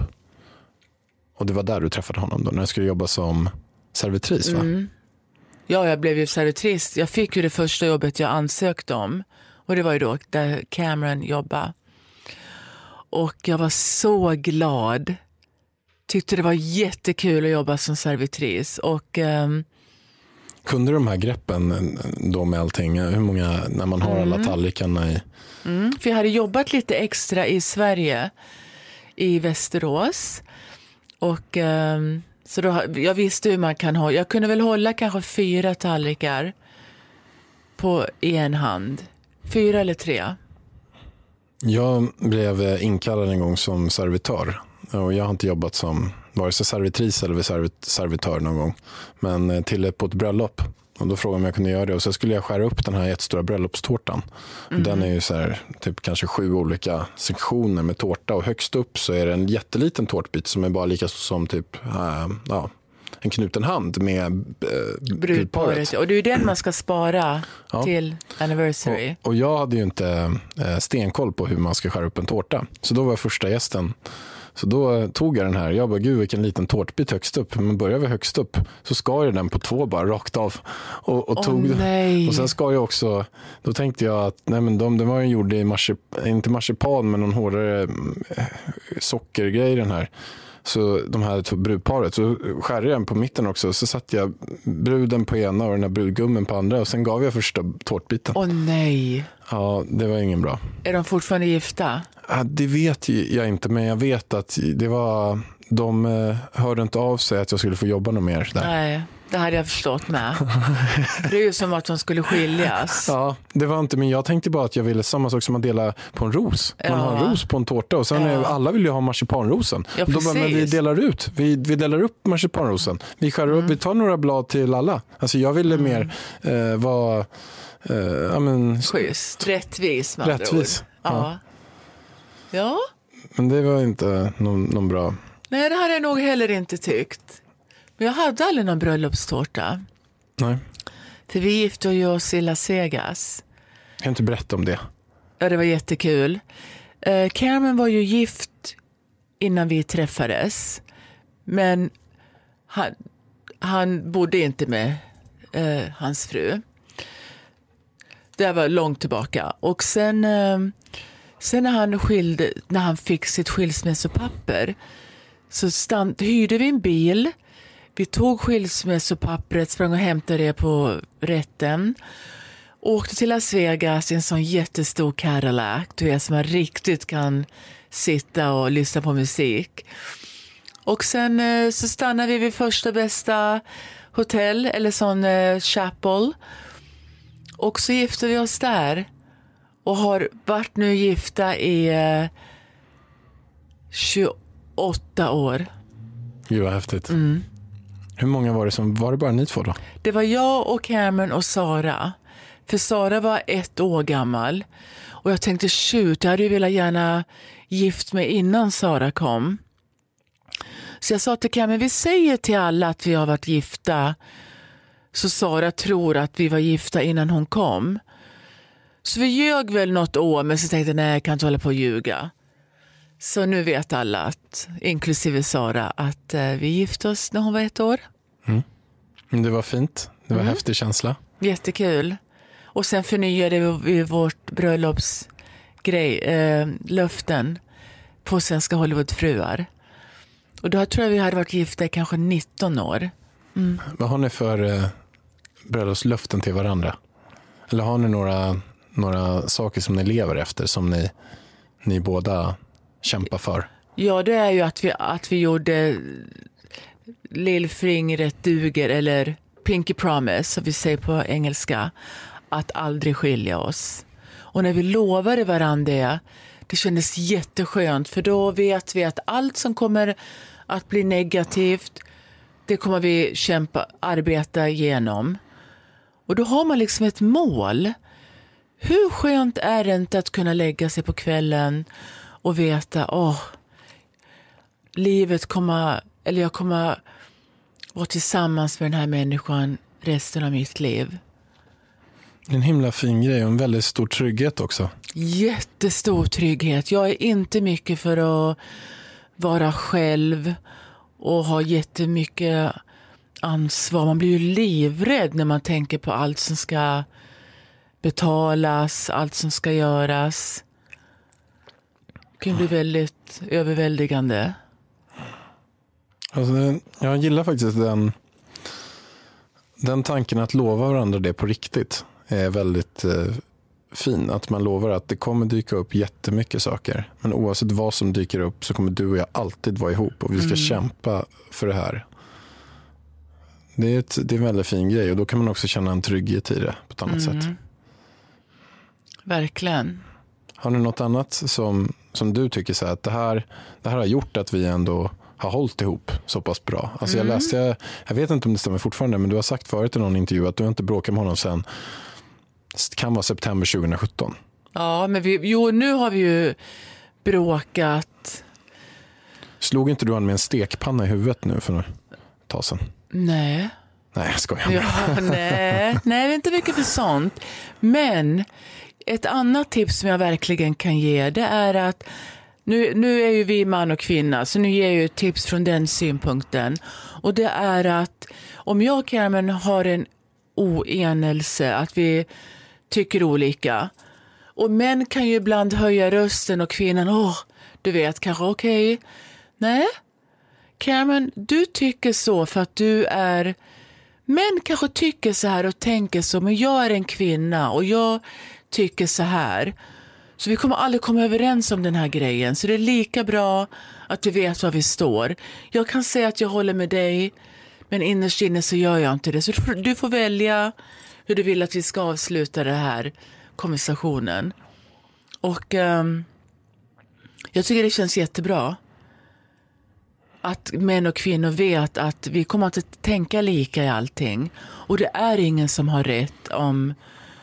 Och det var där du träffade honom då. När du skulle jobba som servitris, va? Mm. Ja, jag blev ju servitris. Jag fick ju det första jobbet jag ansökte om. Och det var ju då där Cameron jobbade. Och jag var så glad. Tyckte det var jättekul att jobba som servitris. Och... Um... Kunde de här greppen då med allting? Hur många, när man har mm. alla tallrikarna i... Mm, för jag hade jobbat lite extra i Sverige. I Västerås. Och um, så då, jag visste hur man kan ha... Jag kunde väl hålla kanske fyra tallrikar på i en hand. Fyra eller tre? Jag blev inkallad en gång som servitör. Och jag har inte jobbat som vare sig servitris eller servit- servitör någon gång. Men till på ett bröllop. Och då frågade jag om jag kunde göra det. Och så skulle jag skära upp den här jättestora bröllopstårtan. Mm. Den är ju så här, typ kanske sju olika sektioner med tårta. Och högst upp så är det en jätteliten tårtbit som är bara lika som typ... Äh, ja. en knuten hand med eh, brudparet. Och det är ju den man ska spara ja. till anniversary. Och, och jag hade ju inte eh, stenkoll på hur man ska skära upp en tårta. Så då var jag första gästen Så då tog jag den här. Jag bara, gud vilken liten tårtbit högst upp. Men börjar vi högst upp så skar jag den på två bara rakt av. Och, och tog oh, nej. Och sen skar jag också, då tänkte jag att nej men de, de var ju gjorda i marsipan, inte marsipan men någon hårdare sockergrej den här. Så de här två brudparet, så skärde jag den på mitten också. Så satte jag bruden på ena och den här brudgummen på andra. Och sen gav jag första tårtbiten. Åh oh, nej. Ja, det var ingen bra. Är de fortfarande gifta? Ja, det vet jag inte, men jag vet att det var, de eh, hörde inte av sig att jag skulle få jobba något mer där. Nej, det hade jag förstått med. Det är ju som att de skulle skiljas. Ja, det var inte, men jag tänkte bara att jag ville samma sak som att dela på en ros. Man ja. har en ros på en tårta och sen ja. är, alla vill ju ha marsipanrosen. Ja, då bara, men vi delar ut, vi, vi delar upp marsipanrosen. Vi skär upp, mm. vi tar några blad till alla. Alltså jag ville mm. mer eh, vara eh, ja, men, schysst, rättvis med rättvis. Ja. ja. Ja. Men det var inte någon, någon bra. Nej, det hade jag nog heller inte tyckt. Men jag hade aldrig någon bröllopstårta. Nej. För vi gifte oss i Las Vegas. Jag kan inte berätta om det. Ja, det var jättekul. Uh, Carmen var ju gift innan vi träffades. Men han, han bodde inte med uh, hans fru. Det var långt tillbaka. Och sen... Uh, Sen när han, skilde, när han fick sitt skilsmässopapper så stand, hyrde vi en bil. Vi tog skilsmässopappret, sprang och hämtade det på rätten. Åkte till Las Vegas i en sån jättestor Cadillac. Du vet, som man riktigt kan sitta och lyssna på musik. Och sen så stannade vi vid första bästa hotell eller sån chapel. Och så gifte vi oss där. Och har varit nu gifta i eh, tjugoåtta år. Gud vad häftigt. Mm. Hur många var det som, var det bara ni två då? Det var jag och Cameron och Sara. För Sara var ett år gammal. Och jag tänkte, shoot, jag hade ju velat gärna gift mig innan Sara kom. Så jag sa till Cameron, vi säger till alla att vi har varit gifta. Så Sara tror att vi var gifta innan hon kom. Så vi ljög väl något år, men så tänkte jag, nej, jag kan inte hålla på och ljuga. Så nu vet alla, att, inklusive Sara, att eh, vi gifte oss när hon var ett år. Mm. Det var fint. Det var en mm. häftig känsla. Jättekul. Och sen förnyade vi vårt bröllopsgrej, eh, löften på Svenska Hollywoodfruar. Och då tror jag vi hade varit gifta i kanske nitton år. Mm. Vad har ni för eh, bröllopslöften till varandra? Eller har ni några... några saker som ni lever efter som ni, ni båda kämpar för? Ja, det är ju att vi, att vi gjorde lillfingret duger, eller pinky promise, som vi säger på engelska, att aldrig skilja oss. Och när vi lovade varandra det, det kändes jätteskönt, för då vet vi att allt som kommer att bli negativt, det kommer vi kämpa, arbeta igenom. Och då har man liksom ett mål. Hur skönt är det inte att kunna lägga sig på kvällen och veta, åh, oh, livet kommer, eller jag kommer vara tillsammans med den här människan resten av mitt liv. Det är en himla fin grej och en väldigt stor trygghet också. Jättestor trygghet. Jag är inte mycket för att vara själv och ha jättemycket ansvar. Man blir ju livrädd när man tänker på allt som ska betalas, allt som ska göras. Det kan bli väldigt överväldigande. Alltså, jag gillar faktiskt den, den tanken att lova varandra det på riktigt är väldigt eh, fin. Att man lovar att det kommer dyka upp jättemycket saker. Men oavsett vad som dyker upp så kommer du och jag alltid vara ihop och vi ska mm. kämpa för det här. Det är, ett, det är en väldigt fin grej och då kan man också känna en trygghet i det på ett annat mm. sätt. Verkligen. Har ni något annat som, som du tycker så här, att det här, det här har gjort att vi ändå har hållit ihop så pass bra? Alltså mm. jag läste, jag, jag vet inte om det stämmer fortfarande, men du har sagt förut i någon intervju att du inte bråkat med honom sen, det kan vara september tjugosjutton. Ja, men vi, jo, nu har vi ju bråkat. Slog inte du han med en stekpanna i huvudet nu för ett tag sedan? Nej. Nej, jag skojar. Ja, nej, nej, det är inte mycket för sånt. Men ett annat tips som jag verkligen kan ge, det är att nu, nu är ju vi man och kvinna, så nu ger jag ju ett tips från den synpunkten. Och det är att om jag och Carmen har en oenelse, att vi tycker olika. Och män kan ju ibland höja rösten och kvinnan, åh, du vet, kanske okej. Okay. Nej, Carmen, du tycker så för att du är... Män kanske tycker så här och tänker så, men jag är en kvinna och jag tycker så här. Så vi kommer aldrig komma överens om den här grejen. Så det är lika bra att du vet var vi står. Jag kan säga att jag håller med dig, men innerst inne så gör jag inte det. Så du får, du får välja hur du vill att vi ska avsluta den här konversationen. Och um, jag tycker det känns jättebra att män och kvinnor vet att vi kommer att tänka lika i allting. Och det är ingen som har rätt om,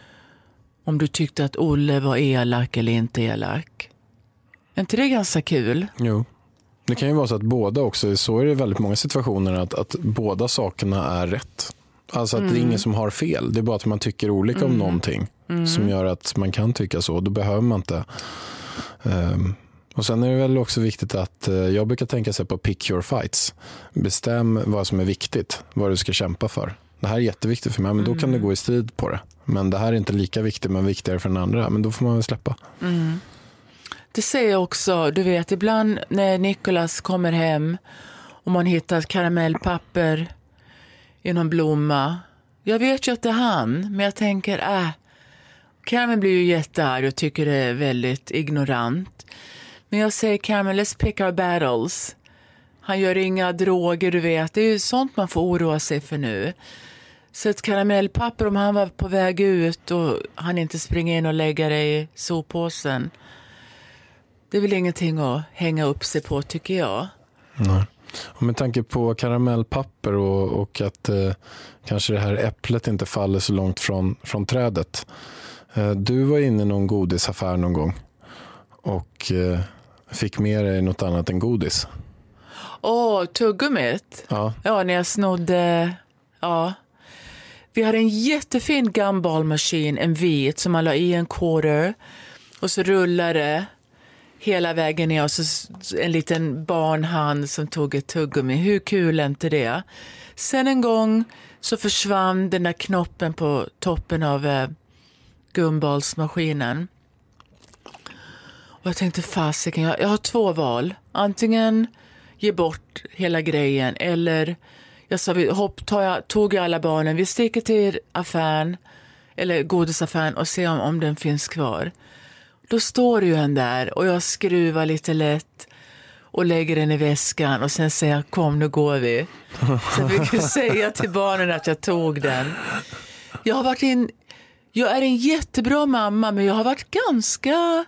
om du tyckte att Olle var elak eller inte elak. Är inte det ganska kul? Jo. Det kan ju vara så att båda också, så är det väldigt många situationer att, att båda sakerna är rätt. Alltså att mm. det är ingen som har fel. Det är bara att man tycker olika mm. om någonting mm. som gör att man kan tycka så. Då behöver man inte... Um, och sen är det väl också viktigt att uh, jag brukar tänka sig på pick your fights. Bestäm vad som är viktigt, vad du ska kämpa för. Det här är jätteviktigt för mig, men då kan du gå i strid på det. Men det här är inte lika viktigt, men viktigare för den andra. Men då får man väl släppa. Mm. Det säger jag också, du vet, ibland när Nicholas kommer hem och man hittar karamellpapper i någon blomma. Jag vet ju att det är han, men jag tänker, äh, Carmen blir ju jättearg och tycker det är väldigt ignorant. Men jag säger, Carmen, let's pick our battles. Han gör inga droger, du vet. Det är ju sånt man får oroa sig för nu. Så ett karamellpapper, om han var på väg ut och han inte springer in och lägger det i soppåsen. Det är väl ingenting att hänga upp sig på, tycker jag. Nej. Och med tanke på karamellpapper och, och att eh, kanske det här äpplet inte faller så långt från, från trädet. Eh, du var inne i någon godisaffär någon gång och eh, fick med dig något annat än godis. Åh, oh, tuggummit. Ja. Ja, när jag snodde... Ja. Vi hade en jättefin gumball-maskin, en vit, som man la i en quarter. Och så rullade det hela vägen ner och så en liten barnhand som tog ett tuggummi. Hur kul är inte det? Sen en gång så försvann den där knoppen på toppen av eh, gumballsmaskinen. Och jag tänkte, fasiken, jag, jag har två val. Antingen ge bort hela grejen eller jag sa, vi hopp, tar jag, tog jag alla barnen, vi sticker till affären eller godisaffären och ser om, om den finns kvar. Då står ju en där och jag skruvar lite lätt och lägger den i väskan och sen säger jag, kom nu går vi. Så jag fick ju säga till barnen att jag tog den. Jag har varit in, jag är en jättebra mamma, men jag har varit ganska...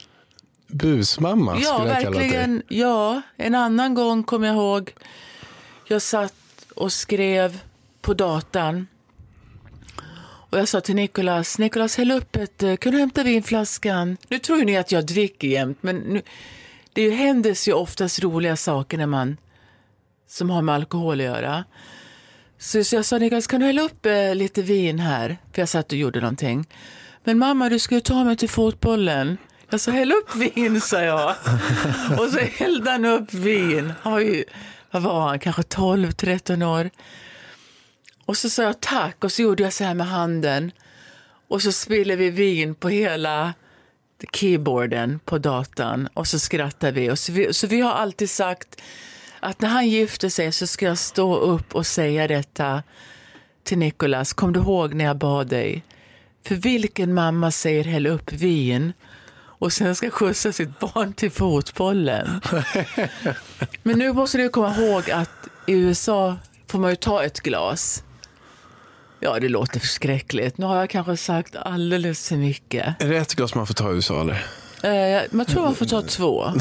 Busmamma skulle ja, jag kalla verkligen, dig. Ja, en annan gång kom jag ihåg, jag satt och skrev på datan. Och jag sa till Nicholas, Nicholas, häll upp ett, kan du hämta vinflaskan? Nu tror ju ni att jag dricker jämt, men nu, det händer ju oftast roliga saker när man, som har med alkohol att göra. Så, så jag sa, Nicholas, kan du hälla upp eh, lite vin här? För jag satt och gjorde någonting. Men mamma, du ska ju ta mig till fotbollen. Jag sa, häll upp vin, sa jag. Och så hällde han upp vin. Han var ju, vad var han, kanske tolv tretton år. Och så sa jag tack och så gjorde jag så här med handen. Och så spillde vi vin på hela keyboarden på datan. Och så skrattade vi. Och så, vi. så vi har alltid sagt att när han gifter sig så ska jag stå upp och säga detta till Nicholas. Kom du ihåg när jag bad dig? För vilken mamma säger häll upp vin och sen ska skjutsa sitt barn till fotbollen? Men nu måste du komma ihåg att i U S A får man ju ta ett glas. Ja, det låter förskräckligt. Nu har jag kanske sagt alldeles för mycket. Är det ett glas man får ta i U S A eller? Eh, man tror man får ta två.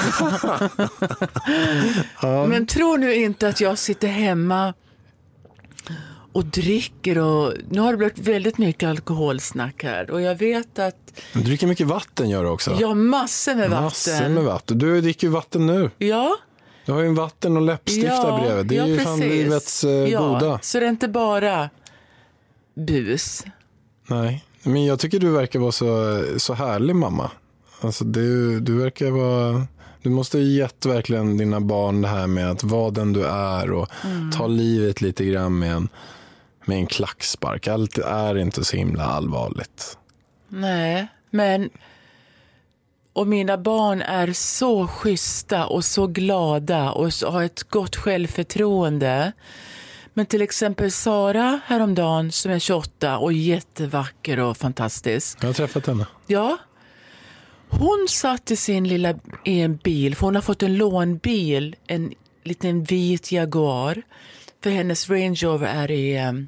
Ja. Men tror nu inte att jag sitter hemma och dricker och nu har det blivit väldigt mycket alkoholsnack här och jag vet att... Du dricker mycket vatten gör du också. Ja, massor med vatten. Massor med vatten. Du dricker ju vatten nu. Ja. Du har ju en vatten och läppstift ja, där bredvid. Det är ja, ju precis. fan livets eh, ja, goda. Så det är inte bara bus. Nej, men jag tycker du verkar vara så, så härlig mamma. Alltså du, du verkar vara Du måste ge gett verkligen dina barn det här med att vara den du är och mm. ta livet lite grann med en, med en klackspark. Allt är inte så himla allvarligt. Nej, men och mina barn är så schyssta och så glada och så har ett gott självförtroende. Men till exempel Sara häromdagen som är tjugoåtta och jättevacker och fantastisk. Jag har träffat henne. Ja. Hon satt i sin lilla i en bil, för hon har fått en lånbil, en liten vit Jaguar. För hennes Range Rover är i, um,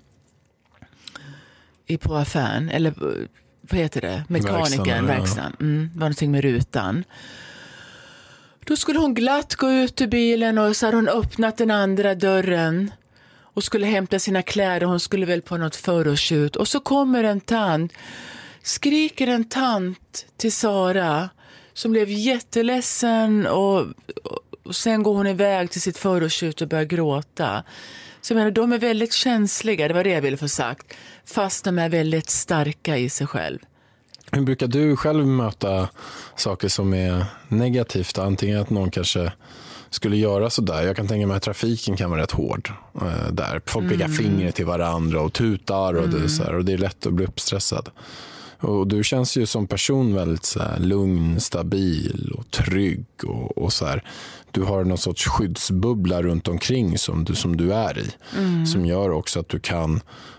i på affären, eller vad heter det? Mekanikern, verkstaden. Ja. Mm, var någonting med rutan. Då skulle hon glatt gå ut ur bilen och så hade hon öppnat den andra dörren och skulle hämta sina kläder. Hon skulle väl på något förortshoot. Och så kommer en tant, skriker en tant till Sara som blev jätteledsen och, och sen går hon iväg till sitt förortshoot och börjar gråta. Så jag menar, de är väldigt känsliga, det var det jag ville få sagt, fast de är väldigt starka i sig själv. Hur brukar du själv möta saker som är negativt? Antingen att någon kanske skulle göra så där. Jag kan tänka mig att trafiken kan vara rätt hård äh, där. Folk pekar mm. fingret till varandra och tutar och, mm. det, så här, och det är lätt att bli uppstressad. Och du känns ju som person väldigt så här, lugn, stabil och trygg och, och så här. Du har någon sorts skyddsbubbla runt omkring som du, som du är i. Mm. Som gör också att du kan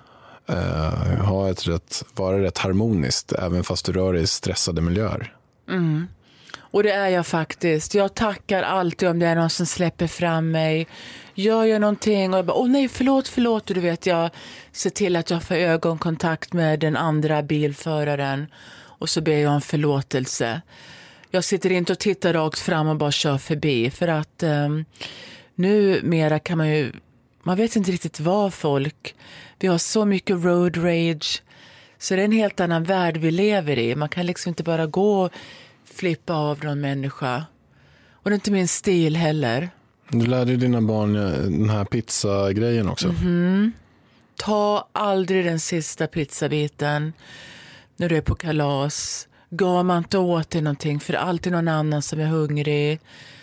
uh, ha ett rätt, vara rätt harmoniskt även fast du rör dig i stressade miljöer. Mm. Och det är jag faktiskt. Jag tackar alltid om det är någon som släpper fram mig. Gör jag någonting och jag bara, åh nej, förlåt, förlåt. Och du vet, jag ser till att jag får ögonkontakt med den andra bilföraren. Och så ber jag om förlåtelse. Jag sitter inte och tittar rakt fram och bara kör förbi. För att um, nu mera kan man ju, man vet inte riktigt vad folk. Vi har så mycket road rage. Så det är en helt annan värld vi lever i. Man kan liksom inte bara gå och flippa av någon människa. Och det är inte min stil heller. Du lärde dina barn den här pizzagrejen också. Mm-hmm. Ta aldrig den sista pizzabiten när du är på kalas. Gav man inte åt dig någonting, för det är alltid någon annan som är hungrig.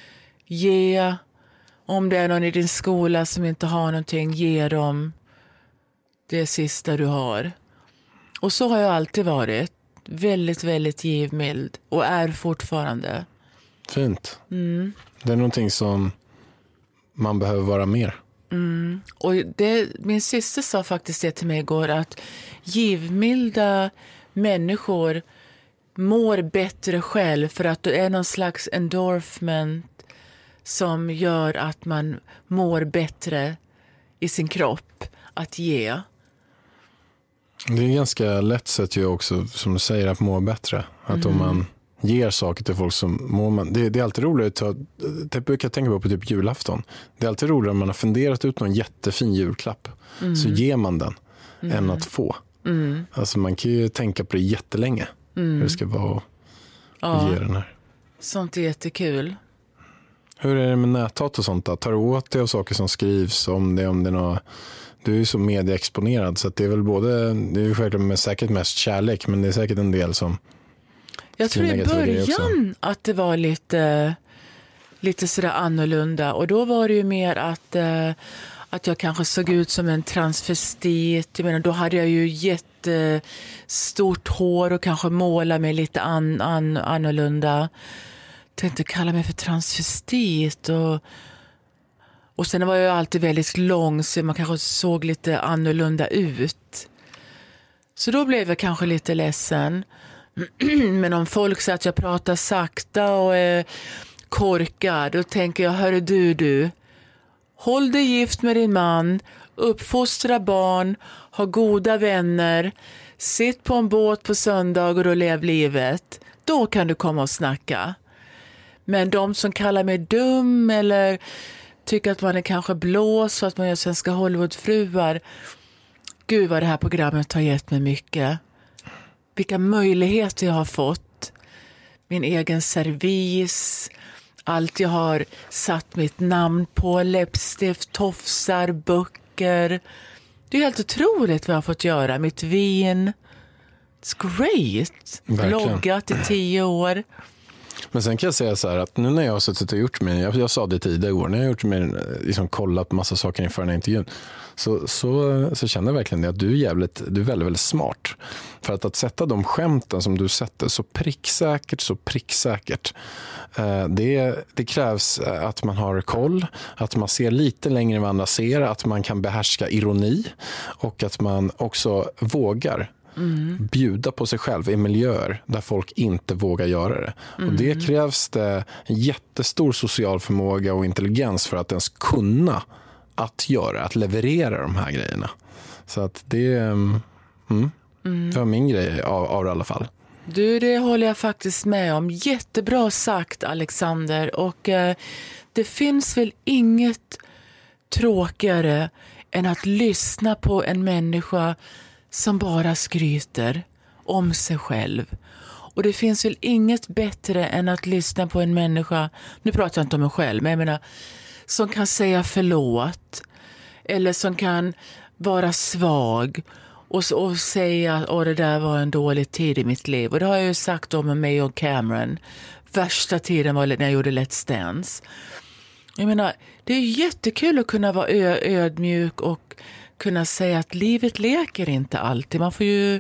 Ge, om det är någon i din skola som inte har någonting, ge dem det sista du har. Och så har jag alltid varit. Väldigt, väldigt givmild. Och är fortfarande. Fint. Mm. Det är någonting som man behöver vara mer. Mm. Och det, min syster sa faktiskt det till mig igår, att givmilda människor mår bättre själv, för att det är någon slags endorphin som gör att man mår bättre i sin kropp att ge. Det är ganska lätt sätt ju också, som du säger, att må bättre. Att mm. om man ger saker till folk som mår man... Det, det är alltid roligt att... Det brukar jag tänka på på typ julafton. Det är alltid roligt om man har funderat ut någon jättefin julklapp. Mm. Så ger man den mm. än att få. Mm. Alltså man kan ju tänka på det jättelänge. Mm. Hur det ska vara att ja. ge den här. Sånt är jättekul. Hur är det med näthat och sånt då? Tar du åt dig av saker som skrivs om det? Om det är något... Du är ju så medieexponerad, så att det är väl både, det är ju självklart med säkert mest kärlek, men det är säkert en del som... Jag tror i början att det var lite, lite sådär annorlunda, och då var det ju mer att, eh, att jag kanske såg ut som en transvestit. Jag menar, då hade jag ju jättestort hår och kanske måla mig lite an, an, annorlunda. Tänkte kalla mig för transvestit och... Och sen var jag alltid väldigt lång, så man kanske såg lite annorlunda ut. Så då blev jag kanske lite ledsen. Men om folk säger att jag pratar sakta och är korkad, då tänker jag, hörru du, du. Håll dig gift med din man, uppfostra barn, ha goda vänner, sitt på en båt på söndagar och lev livet. Då kan du komma och snacka. Men de som kallar mig dum eller... tycker att man är kanske blå så att man gör svenska Hollywoodfruar. Gud vad det här programmet har gett mig mycket. Vilka möjligheter jag har fått. Min egen servis. Allt jag har satt mitt namn på. Läppstift, tofsar, böcker. Det är helt otroligt vad jag har fått göra. Mitt vin. It's great. Verkligen. Bloggat i tio år. Men sen kan jag säga så här att nu när jag har suttit och gjort mig, jag, jag sa det tidigare i år, när jag har gjort mig, liksom kollat massa saker inför den här intervjun, så, så, så känner jag verkligen det att du är jävligt, du är väldigt, väldigt smart. För att, att sätta de skämten som du sätter så pricksäkert, så pricksäkert. Eh, det, det krävs att man har koll, att man ser lite längre än vad andra ser, att man kan behärska ironi och att man också vågar Mm. bjuda på sig själv i miljöer där folk inte vågar göra det. Mm. Och det krävs det en jättestor social förmåga och intelligens för att ens kunna att göra, att leverera de här grejerna. Så att det, mm, mm. det var min grej av, av det i alla fall. Du, det håller jag faktiskt med om. Jättebra sagt, Alexander. Och eh, det finns väl inget tråkigare än att lyssna på en människa som bara skryter om sig själv. Och det finns väl inget bättre än att lyssna på en människa, nu pratar jag inte om mig själv, men jag menar, som kan säga förlåt. Eller som kan vara svag och, och säga att åh, det där var en dålig tid i mitt liv. Och det har jag ju sagt om mig och Cameron. Värsta tiden var när jag gjorde Let's Dance. Jag menar, det är jättekul att kunna vara ö- ödmjuk och kunna säga att livet leker inte alltid. Man får ju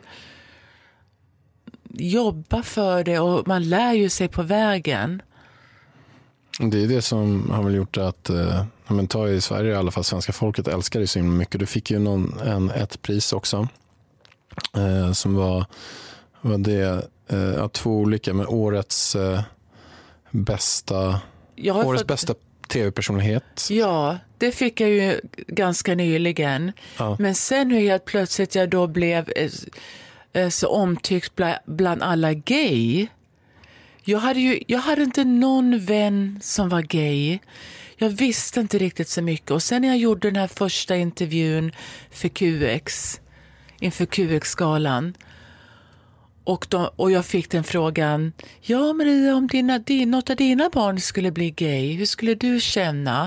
jobba för det och man lär ju sig på vägen. Det är det som har väl gjort att eh, men ta i Sverige i alla fall, svenska folket älskar det så himla mycket. Du fick ju någon, en, ett pris också eh, som var, var det eh, två olika med årets eh, bästa årets fått... bästa tv-personlighet. Ja, det fick jag ju ganska nyligen. Ja. Men sen hur helt plötsligt jag då blev eh, så omtyckt bland, bland alla gay. Jag hade ju jag hade inte någon vän som var gay. Jag visste inte riktigt så mycket. Och sen när jag gjorde den här första intervjun för Q X, inför Q X-galan, och, de, och jag fick den frågan, ja men om dina, din, något av dina barn skulle bli gay, hur skulle du känna?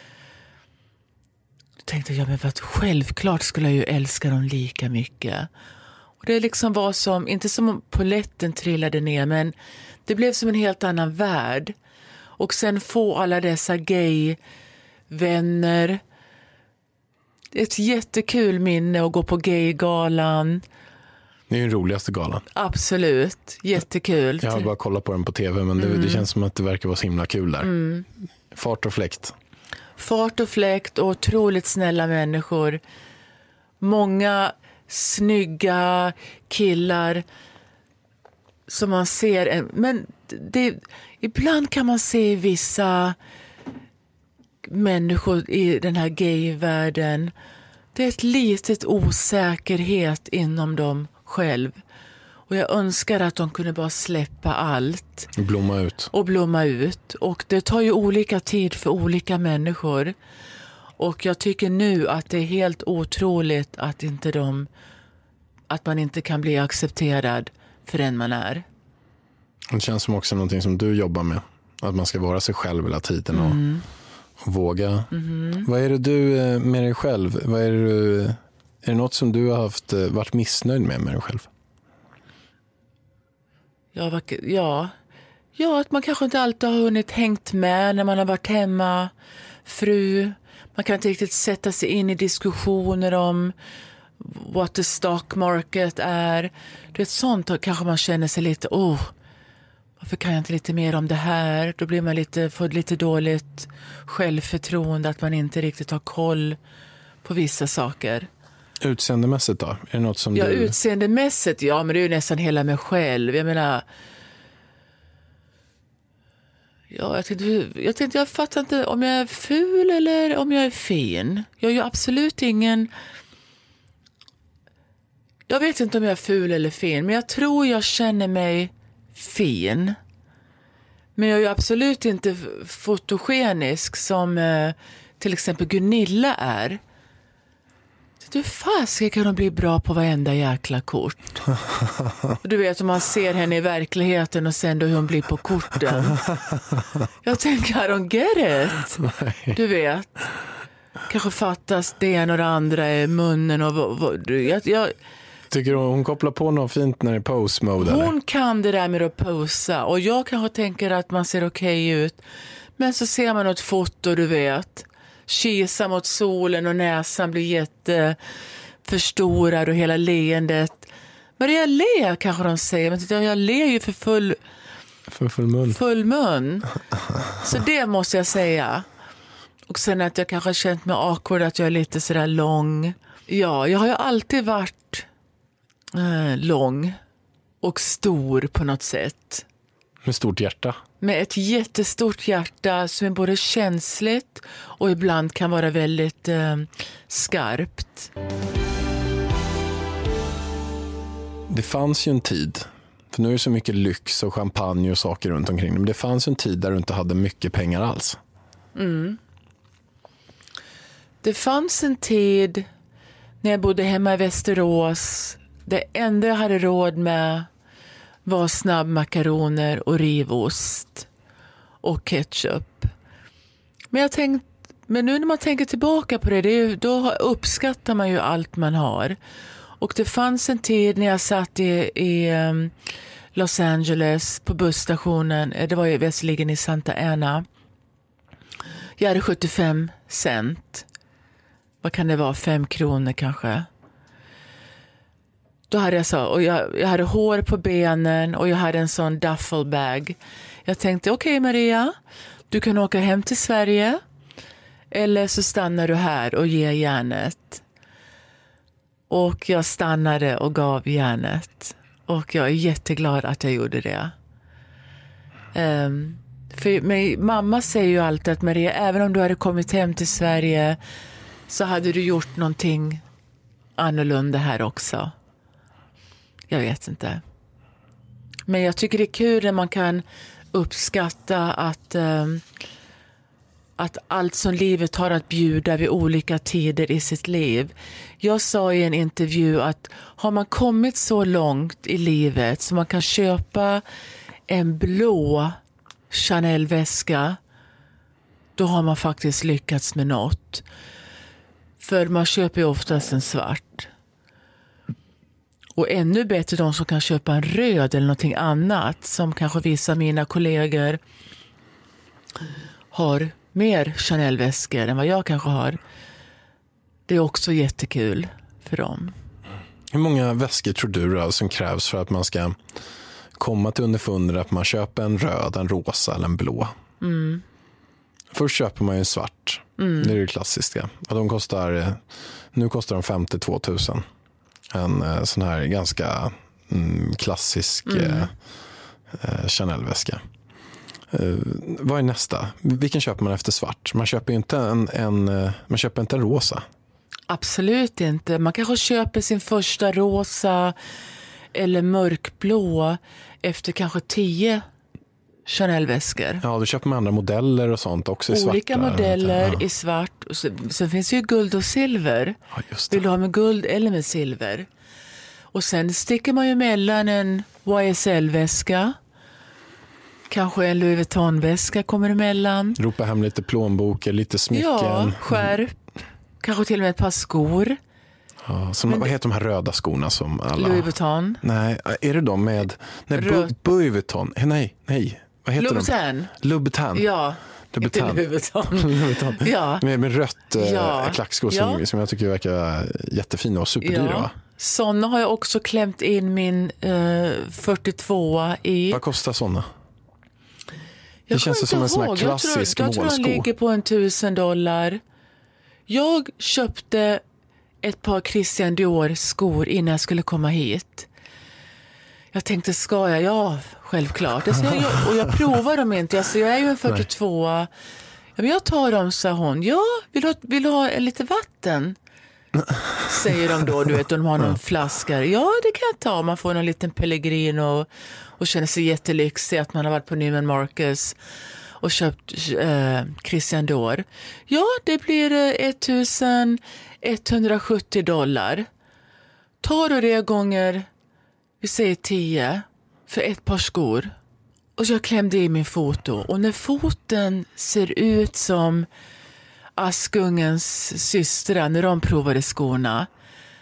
Jag tänkte jag, men för att självklart skulle jag ju älska dem lika mycket. Och det liksom var som, inte som om poletten trillade ner, men det blev som en helt annan värld. Och sen få alla dessa gay-vänner. Ett jättekul minne att gå på gay-galan. Det är ju den roligaste galan. Absolut, jättekul. Jag har bara kollat på den på tv, men det, mm. det känns som att det verkar vara så himla kul där. Mm. Fart och fläkt. Fart och fläkt och otroligt snälla människor. Många snygga killar som man ser. Men det, ibland kan man se vissa människor i den här gayvärlden. Det är ett litet osäkerhet inom dem själv. Och jag önskar att de kunde bara släppa allt. Och blomma ut. Och blomma ut. Och det tar ju olika tid för olika människor. Och jag tycker nu att det är helt otroligt att inte de, att man inte kan bli accepterad för den man är. Det känns som också någonting som du jobbar med. Att man ska vara sig själv hela tiden och, mm. och våga. Mm. Vad är det du med dig själv? Vad är, det, är det något som du har haft, varit missnöjd med med dig själv? Ja, ja. ja, att man kanske inte alltid har hunnit hängt med när man har varit hemma, fru. Man kan inte riktigt sätta sig in i diskussioner om what the stock market är. Det är ett sånt, kanske man känner sig lite, åh, oh, varför kan jag inte lite mer om det här? Då blir man lite, får lite dåligt självförtroende, att man inte riktigt har koll på vissa saker. Utseendemässigt då? Är det något som ja, du... utseendemässigt, ja, men det är ju nästan hela mig själv. Jag menar, ja, jag tänkte, jag tänkte, jag fattar inte om jag är ful eller om jag är fin. Jag är ju absolut ingen... Jag vet inte om jag är ful eller fin, men jag tror jag känner mig fin. Men jag är ju absolut inte fotogenisk som eh, till exempel Gunilla är. Du fasiken kan hon bli bra på varenda jäkla kort. Du vet, om man ser henne i verkligheten och sen då hur hon blir på korten. Jag tänker, I don't get it. Du vet. Kanske fattas det ena och det andra i munnen. Och, och, jag, jag, Tycker hon, hon kopplar på något fint när det är pose-mode? Hon eller? kan det där med att posa. Och jag kanske tänker att man ser okej ut. Men så ser man något foto, du vet. Kisa mot solen och näsan blir jätteförstorad och hela leendet. Maria ler kanske de säger. Men jag ler ju för full, för full mun. Full mun. Så det måste jag säga. Och sen att jag kanske har känt mig awkward, att jag är lite sådär lång. Ja, jag har ju alltid varit eh, lång och stor på något sätt. Med stort hjärta. Med ett jättestort hjärta som är både känsligt och ibland kan vara väldigt eh, skarpt. Det fanns ju en tid, för nu är det så mycket lyx och champagne och saker runt omkring. Men det fanns en tid där du inte hade mycket pengar alls. Mm. Det fanns en tid när jag bodde hemma i Västerås. Det enda jag hade råd med var snabbmakaroner och rivost och ketchup. Men jag tänkte, men nu när man tänker tillbaka på det, det är ju, då uppskattar man ju allt man har. Och det fanns en tid när jag satt i, i um, Los Angeles på busstationen. Det var ju västligen i Santa Ana. Jag hade sjuttiofem cent. Vad kan det vara? Fem kronor kanske. Då hade jag så, och jag, jag hade hår på benen och jag hade en sån duffelbag. Jag tänkte, okej okay, Maria, du kan åka hem till Sverige eller så stannar du här och ger järnet. Och jag stannade och gav järnet. Och jag är jätteglad att jag gjorde det. Um, för men, mamma säger ju alltid att Maria, även om du hade kommit hem till Sverige så hade du gjort någonting annorlunda här också. Jag vet inte. Men jag tycker det är kul när man kan uppskatta att, um, att allt som livet har att bjuda vid olika tider i sitt liv. Jag sa i en intervju att har man kommit så långt i livet så man kan köpa en blå Chanel-väska, då har man faktiskt lyckats med något. För man köper ju oftast en svart. Och ännu bättre de som kan köpa en röd eller någonting annat, som kanske vissa av mina kollegor har mer Chanel-väskor än vad jag kanske har. Det är också jättekul för dem. Hur många väskor tror du då som krävs för att man ska komma till underfunder att man köper en röd, en rosa eller en blå? Mm. Först köper man ju en svart. Mm. Det är det klassiska. Och de kostar, nu kostar de femtiotvå tusen. En sån här ganska mm, klassisk mm. eh, Chanel-väska. Eh, vad är nästa? Vilken köper man efter svart? Man köper inte en, en, man köper inte en rosa. Absolut inte. Man kanske köper sin första rosa eller mörkblå efter kanske tio Chanel-väskor. Ja, då köper man andra modeller och sånt också i svart. Olika modeller ja. i svart. Och så, sen finns det ju guld och silver. Ja, just det. Vill du ha med guld eller med silver? Och sen sticker man ju mellan en Y S L-väska. Kanske en Louis Vuitton-väska kommer emellan. Ropa hem lite plånbok, lite smycken. Ja, skärp. Kanske till och med ett par skor. Ja, som, vad heter de här röda skorna som alla... Louis Vuitton. Nej, är det de med... Nej, Röd... Louis Vuitton. Nej, nej. Vad heter Louis de? Louboutin. Ja, Louboutin. inte Louis Vuitton. ja. Med, med rött ja. äh, klackskor som, ja. som jag tycker verkar jättefina och superdyra. Ja. Va? Såna har jag också klämt in min uh, fyrtiotvå i. Vad kostar såna? Jag det känns som en sån här klassisk jag tror, jag målsko. tror de ligger på en tusen dollar. Jag köpte ett par Christian Dior skor innan jag skulle komma hit. Jag tänkte, ska jag? Ja, självklart. Alltså, jag, och jag provar dem inte. Alltså, jag är ju en fyrtiotvå. Ja, men jag tar dem, sa hon. Ja, vill du ha, vill du ha lite vatten? Säger de då, du vet, de har någon flaska. Ja, det kan jag ta. Man får någon liten Pellegrino och, och känner sig jättelyxig att man har varit på Neiman Marcus och köpt eh, Christian Dior. Ja, det blir eh, ettusen etthundrasjuttio dollar. Tar du det gånger, vi säger tio, för ett par skor. Och jag klämde i min foto. Och när foten ser ut som Askungens systrar när de provade skorna,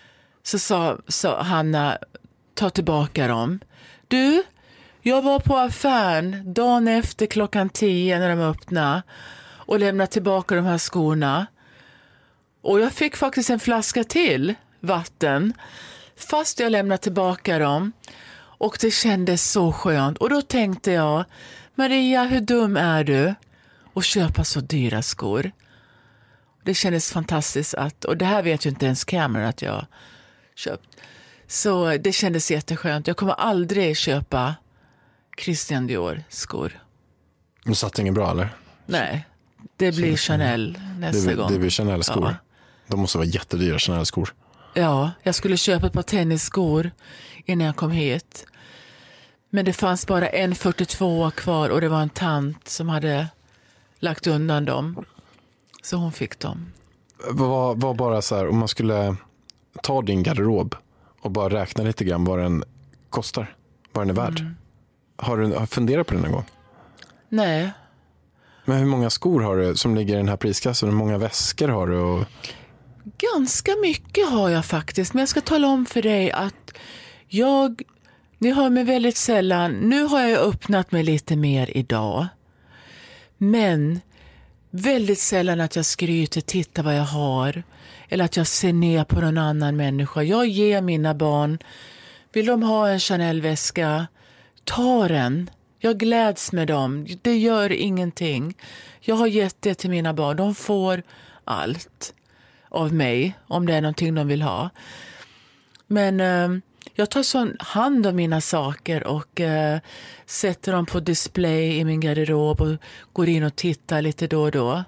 så sa, sa Hanna, ta tillbaka dem. Du, jag var på affären dagen efter klockan tio när de öppnade och lämnade tillbaka de här skorna. Och jag fick faktiskt en flaska till vatten fast jag lämnade tillbaka dem. Och det kändes så skönt. Och då tänkte jag, Maria, hur dum är du att köpa så dyra skor? Det kändes fantastiskt att, och det här vet ju inte ens Cameron att jag köpt. Så det kändes jätteskönt. Jag kommer aldrig köpa Christian Dior-skor. Du satt ingen bra, eller? Nej, det blir Chanel nästa det, gång. Det blir Chanel-skor. Ja. De måste vara jättedyra Chanel-skor. Ja, jag skulle köpa ett par tennisskor innan jag kom hit. Men det fanns bara en fyrtiotvå kvar och det var en tant som hade lagt undan dem. Så hon fick dem. Var, var bara så här, om man skulle ta din garderob och bara räkna lite grann vad den kostar, vad den är värd. Mm. Har du har funderat på det någon gång? Nej. Men hur många skor har du som ligger i den här priskassen? Hur många väskor har du? Och... Ganska mycket har jag faktiskt. Men jag ska tala om för dig att jag, ni hör mig väldigt sällan. Nu har jag öppnat mig lite mer idag. Men väldigt sällan att jag skryter, titta vad jag har. Eller att jag ser ner på någon annan människa. Jag ger mina barn, vill de ha en Chanel-väska, ta den. Jag gläds med dem. Det gör ingenting. Jag har gett det till mina barn. De får allt av mig om det är någonting de vill ha. Men eh, jag tar sån hand om mina saker och eh, sätter dem på display i min garderob och går in och tittar lite då och då.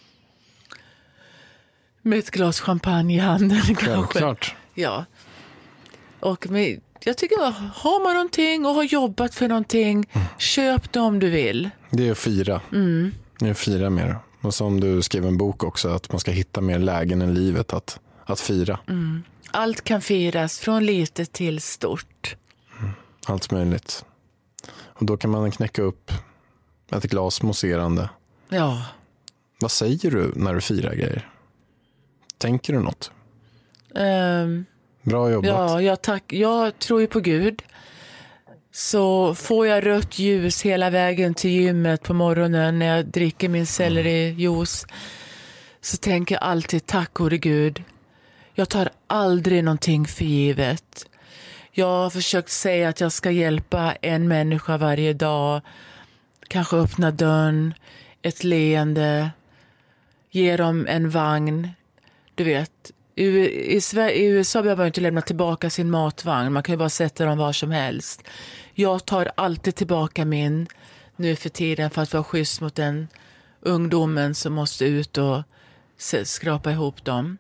Med ett glas champagne i handen kanske. Självklart. Ja. Och med, jag tycker, har man någonting och har jobbat för någonting, mm. köp det om du vill. Det är att fira. Mm. Det är att fira mer. Och som du skrev en bok också, att man ska hitta mer lägen i livet att, att fira. Mm. Allt kan firas, från litet till stort. Mm. Allt möjligt. Och då kan man knäcka upp ett glas mousserande. Ja. Vad säger du när du firar grejer? Tänker du något? Um, Bra jobbat. Ja, jag, tack, jag tror ju på Gud. Så får jag rött ljus hela vägen till gymmet på morgonen när jag dricker min sellerijuice, så tänker jag alltid tack gode Gud. Jag tar aldrig någonting för givet. Jag har försökt säga att jag ska hjälpa en människa varje dag. Kanske öppna dörren, ett leende, ge dem en vagn. Du vet, i, i, Sverige, i U S A behöver man inte lämna tillbaka sin matvagn. Man kan ju bara sätta dem var som helst. Jag tar alltid tillbaka min nu för tiden för att vara schysst mot den ungdomen som måste ut och skrapa ihop dem.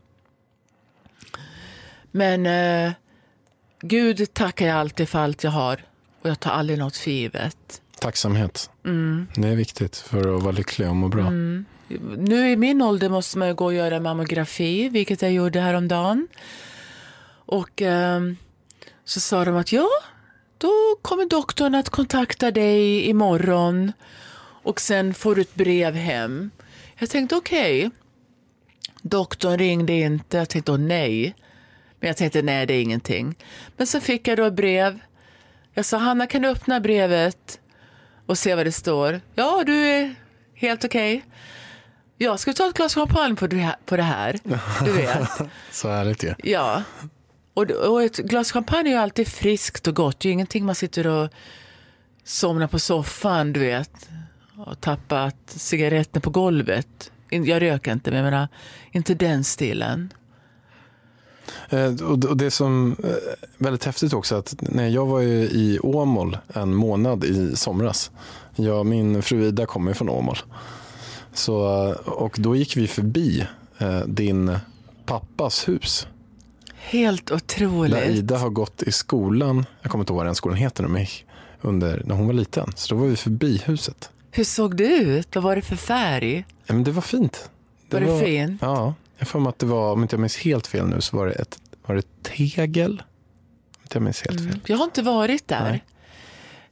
Men eh, Gud tackar jag alltid för allt jag har. Och jag tar aldrig något för givet. Tacksamhet. Mm. Det är viktigt för att vara lycklig och må bra. Mm. Nu i min ålder måste man ju gå och göra mammografi, vilket jag gjorde häromdagen. Och eh, så sa de att ja, då kommer doktorn att kontakta dig imorgon. Och sen får du ett brev hem. Jag tänkte okej. Okay. Doktorn ringde inte. Jag tänkte oh, nej. Men jag tänkte nej, det är ingenting. Men så fick jag då ett brev. Jag sa Hanna, kan du öppna brevet och se vad det står? Ja, du är helt okej. Okay. Jag ska ta ett glas champagne på det här, du vet. Så härligt ju. Ja. Ja, och, och ett glas champagne är ju alltid friskt och gott. Det är ju ingenting man sitter och somnar på soffan, du vet. Och tappat cigaretten på golvet. Jag röker inte, men jag menar, inte den stilen. Eh, och det som är väldigt häftigt också, att när jag var ju i Åmål en månad i somras. Jag, min fru Ida kommer från Åmål. Så, och då gick vi förbi eh, din pappas hus. Helt otroligt. Där Ida har gått i skolan. Jag kommer inte ihåg vad den skolan heter nu, men under, när hon var liten. Så då var vi förbi huset. Hur såg det ut? Vad var det för färg? Ja, men det var fint. Det var det var, fint? Ja, jag får mig att det var, om inte jag minns helt fel nu, så var det ett, var det tegel. Om inte jag minns helt fel. Mm. Jag har inte varit där. Nej.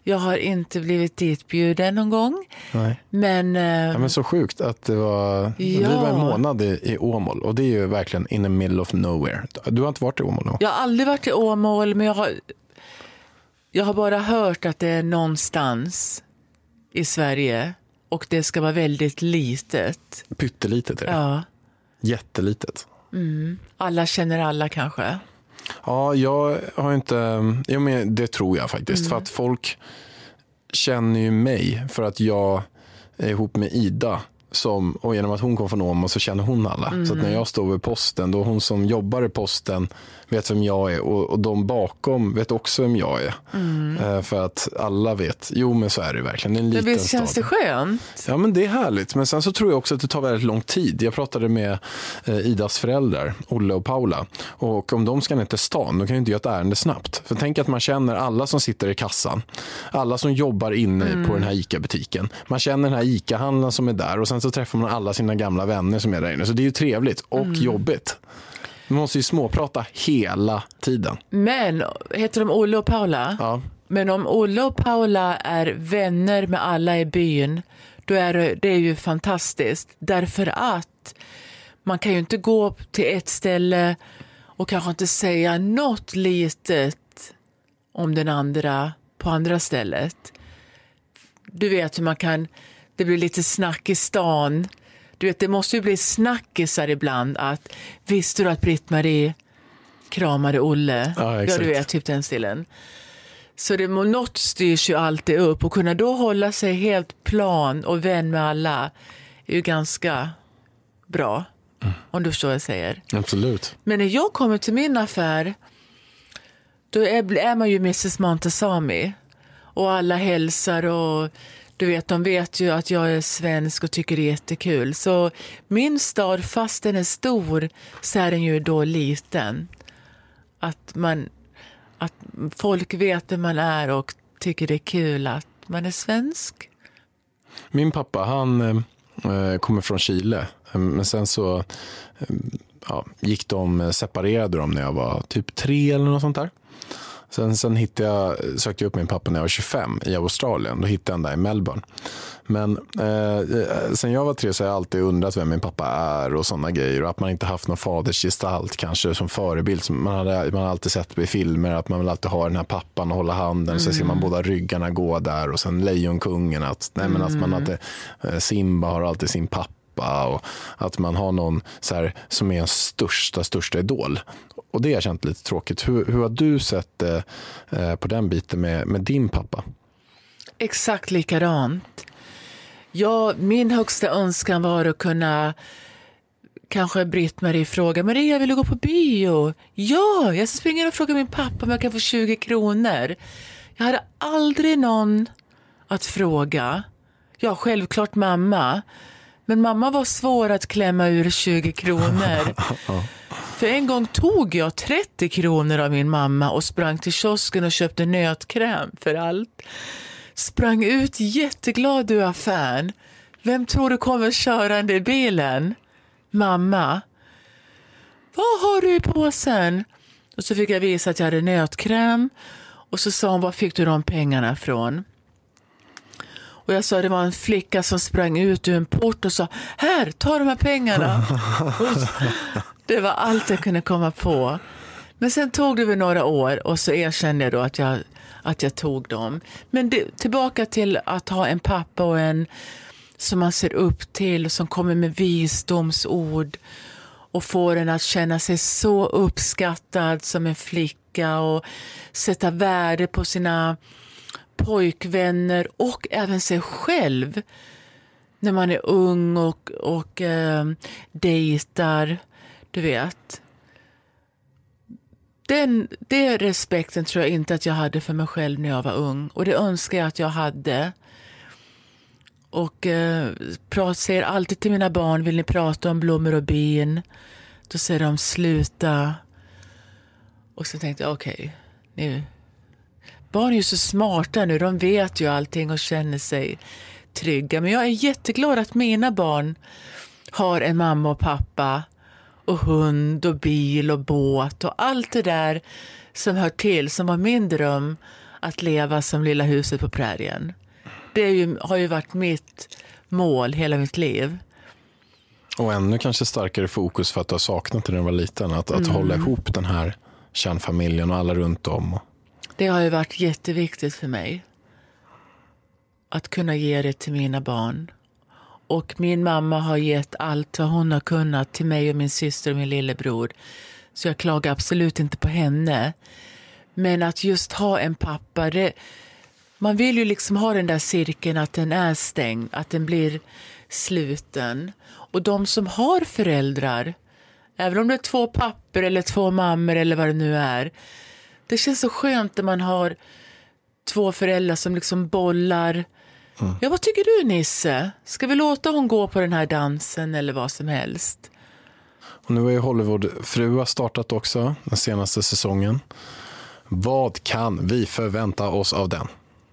Jag har inte blivit ditbjuden någon gång. Nej. Men, eh, ja, men så sjukt att det var, ja. vi var en månad i, i Åmål. Och det är ju verkligen in the middle of nowhere. Du har inte varit i Åmål då? Jag har aldrig varit i Åmål, men jag har, jag har bara hört att det är någonstans i Sverige. Och det ska vara väldigt litet. Pyttelitet är det. Ja. Jättelitet. Mm. Alla känner alla kanske. Ja, jag har inte... Ja, men det tror jag faktiskt. Mm. För att folk känner ju mig för att jag är ihop med Ida. Som, och genom att hon kom från Åmål så känner hon alla. Mm. Så att när jag står vid posten, då hon som jobbar i posten vet vem jag är. Och, och de bakom vet också vem jag är. Mm. Eh, för att alla vet. Jo, men så är det verkligen. Det är en liten visst känns stad. Det skönt? Ja, men det är härligt. Men sen så tror jag också att det tar väldigt lång tid. Jag pratade med eh, Idas föräldrar, Olle och Paula. Och om de ska ner till stan, då kan ju inte göra ett ärende snabbt. För tänk att man känner alla som sitter i kassan. Alla som jobbar inne mm. på den här ICA-butiken. Man känner den här ICA-handlaren som är där. Och sen så träffar man alla sina gamla vänner som är där inne. Så det är ju trevligt och mm. jobbigt. Man måste ju småprata hela tiden. Men, heter de Olle och Paula? Ja. Men om Olle och Paula är vänner med alla i byn, då är det, det är ju fantastiskt. Därför att man kan ju inte gå till ett ställe och kanske inte säga något litet om den andra på andra stället. Du vet hur man kan... Det blir lite snack i stan. Du vet, det måste ju bli snackisar ibland att visste du att Britt-Marie kramade Olle? Ja, exakt. Ja, du vet, typ den stilen. Så det, något styrs ju alltid upp och kunna då hålla sig helt plan och vän med alla är ju ganska bra. Mm. Om du förstår vad jag säger. Absolut. Men när jag kommer till min affär, då är, är man ju missus Montesami och alla hälsar och du vet, de vet ju att jag är svensk och tycker det är jättekul. Så min stad, fast den är stor, så är den ju då liten. Att, man, att folk vet vem man är och tycker det är kul att man är svensk. Min pappa, han eh, kommer från Chile. Men sen så eh, ja, gick de, separerade de när jag var typ tre eller något sånt där. Sen, sen hittade jag, sökte jag upp min pappa när jag var tjugofem i Australien. Då hittade jag den där i Melbourne. Men eh, sen jag var tre så har jag alltid undrat vem min pappa är och sådana grejer. Och att man inte haft någon fadersgestalt kanske som förebild. Som man, hade, man har alltid sett i filmer att man vill alltid ha den här pappan och hålla handen. Mm. Så ser man båda ryggarna gå där. Och sen Lejonkungen. Att, nej, men att man hade, Simba har alltid sin pappa. Och att man har någon så här, som är en största, största idol. Och det har jag känt lite tråkigt. Hur, hur har du sett eh, på den biten med, med din pappa? Exakt likadant. Ja, min högsta önskan var att kunna kanske Britt-Marie fråga Maria, jag vill gå på bio. Ja, jag springer och frågar min pappa om jag kan få tjugo kronor. Jag hade aldrig någon att fråga. Ja, självklart mamma. Men mamma var svår att klämma ur tjugo kronor. För en gång tog jag trettio kronor av min mamma och sprang till kiosken och köpte nötkräm för allt. Sprang ut jätteglad ur affären. Vem tror du kommer körande i bilen? Mamma. Vad har du i påsen? Och så fick jag visa att jag hade nötkräm. Och så sa hon, var fick du de pengarna från? Och jag sa, det var en flicka som sprang ut ur en port och sa, här, ta de här pengarna. Det var allt jag kunde komma på. Men sen tog det väl några år och så erkände jag då att jag, att jag tog dem. Men det, tillbaka till att ha en pappa och en som man ser upp till, som kommer med visdomsord och får en att känna sig så uppskattad som en flicka och sätta värde på sina pojkvänner och även sig själv när man är ung och, och eh, dejtar, du vet. Den, den respekten tror jag inte att jag hade för mig själv när jag var ung. Och det önskar jag att jag hade. Och eh, prat, säger alltid till mina barn, vill ni prata om blommor och bin? Då säger de, sluta. Och så tänkte jag, okej, okay, nu. Barn är ju så smarta nu, de vet ju allting och känner sig trygga. Men jag är jätteglad att mina barn har en mamma och pappa och hund och bil och båt och allt det där som hör till, som var min dröm att leva som lilla huset på prärien. Det är ju, har ju varit mitt mål hela mitt liv. Och ännu kanske starkare fokus för att du har saknat det när du var liten. Att, att mm. hålla ihop den här kärnfamiljen och alla runt om. Det har ju varit jätteviktigt för mig. Att kunna ge det till mina barn. Och min mamma har gett allt vad hon har kunnat till mig och min syster och min lillebror. Så jag klagar absolut inte på henne. Men att just ha en pappa, det, man vill ju liksom ha den där cirkeln att den är stängd, att den blir sluten. Och de som har föräldrar, även om det är två pappor eller två mammor eller vad det nu är. Det känns så skönt när man har två föräldrar som liksom bollar. Mm. Ja, vad tycker du, Nisse? Ska vi låta hon gå på den här dansen eller vad som helst? Och nu har ju Hollywood Frua startat också den senaste säsongen. Vad kan vi förvänta oss av den?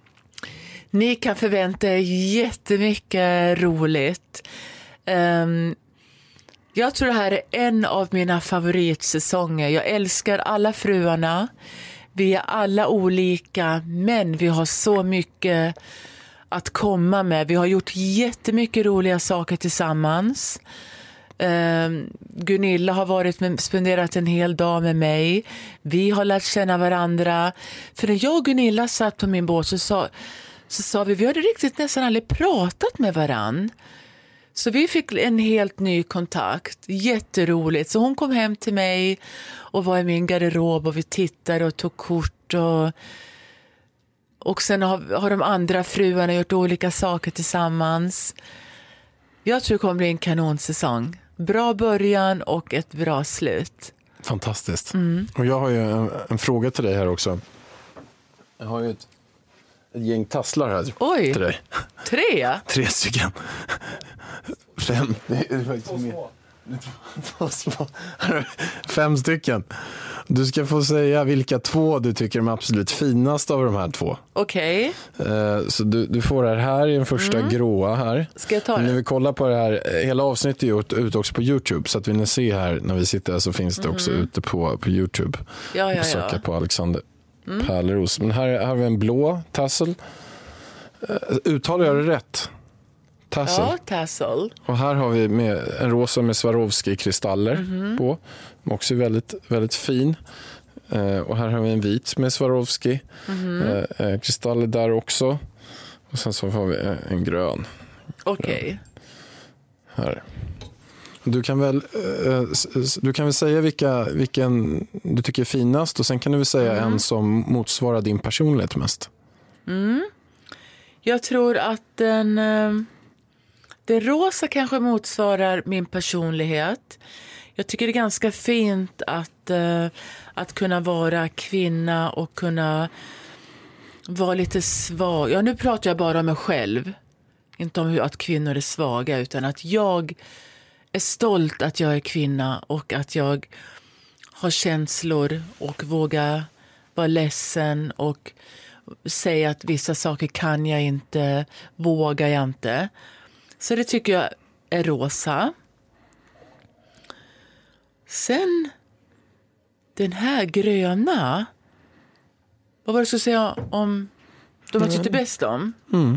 Ni kan förvänta er jättemycket roligt. Um, jag tror det här är en av mina favoritsäsonger. Jag älskar alla fruarna. Vi är alla olika, men vi har så mycket att komma med. Vi har gjort jättemycket roliga saker tillsammans. Uh, Gunilla har varit med, spenderat en hel dag med mig. Vi har lärt känna varandra. För när jag och Gunilla satt på min båt så sa, så sa vi, vi hade riktigt nästan aldrig pratat med varann. Så vi fick en helt ny kontakt. Jätteroligt. Så hon kom hem till mig och var i min garderob och vi tittade och tog kort. Och, och sen har, har de andra fruarna gjort olika saker tillsammans. Jag tror det kommer bli en kanonsäsong. Bra början och ett bra slut. Fantastiskt. Mm. Och jag har ju en, en fråga till dig här också. Jag har ju ett, ett gäng tasslar här. Oj, till dig. Tre? Tre stycken. Fem. Det är faktiskt mer. Fem stycken. Du ska få säga vilka två du tycker är de absolut finaste av de här två. Okej. Okay. Så du, du får det här i den första mm. gråa här. Ska jag ta det? När vi kollar på det här, hela avsnittet är ute också på YouTube. Så att vi nu ser här när vi sitter här så finns det också mm. ute på, på YouTube. Ja, ja, söka ja. på Alexander mm. Pärleros. Men här, här har vi en blå tassel. Uttalar jag det rätt? Tassel. Ja, tassel. Och här har vi med en rosa med Swarovski-kristaller mm-hmm. på. Också väldigt, väldigt fin. Eh, och här har vi en vit med Swarovski. Mm-hmm. Eh, kristaller där också. Och sen så har vi en, en grön. Okej. Okay. Här. Du kan väl eh, du kan väl säga vilka, vilken du tycker är finast. Och sen kan du väl säga mm. en som motsvarar din personlighet mest. Mm. Jag tror att den... Eh... Det rosa kanske motsvarar min personlighet. Jag tycker det är ganska fint att, uh, att kunna vara kvinna och kunna vara lite svag. Ja, nu pratar jag bara om mig själv. Inte om hur att kvinnor är svaga, utan att jag är stolt att jag är kvinna och att jag har känslor och vågar vara ledsen och säga att vissa saker kan jag inte, vågar jag inte. Så det tycker jag är rosa. Sen den här gröna. Vad var det du skulle säga om de jag tyckte bäst om? Mm.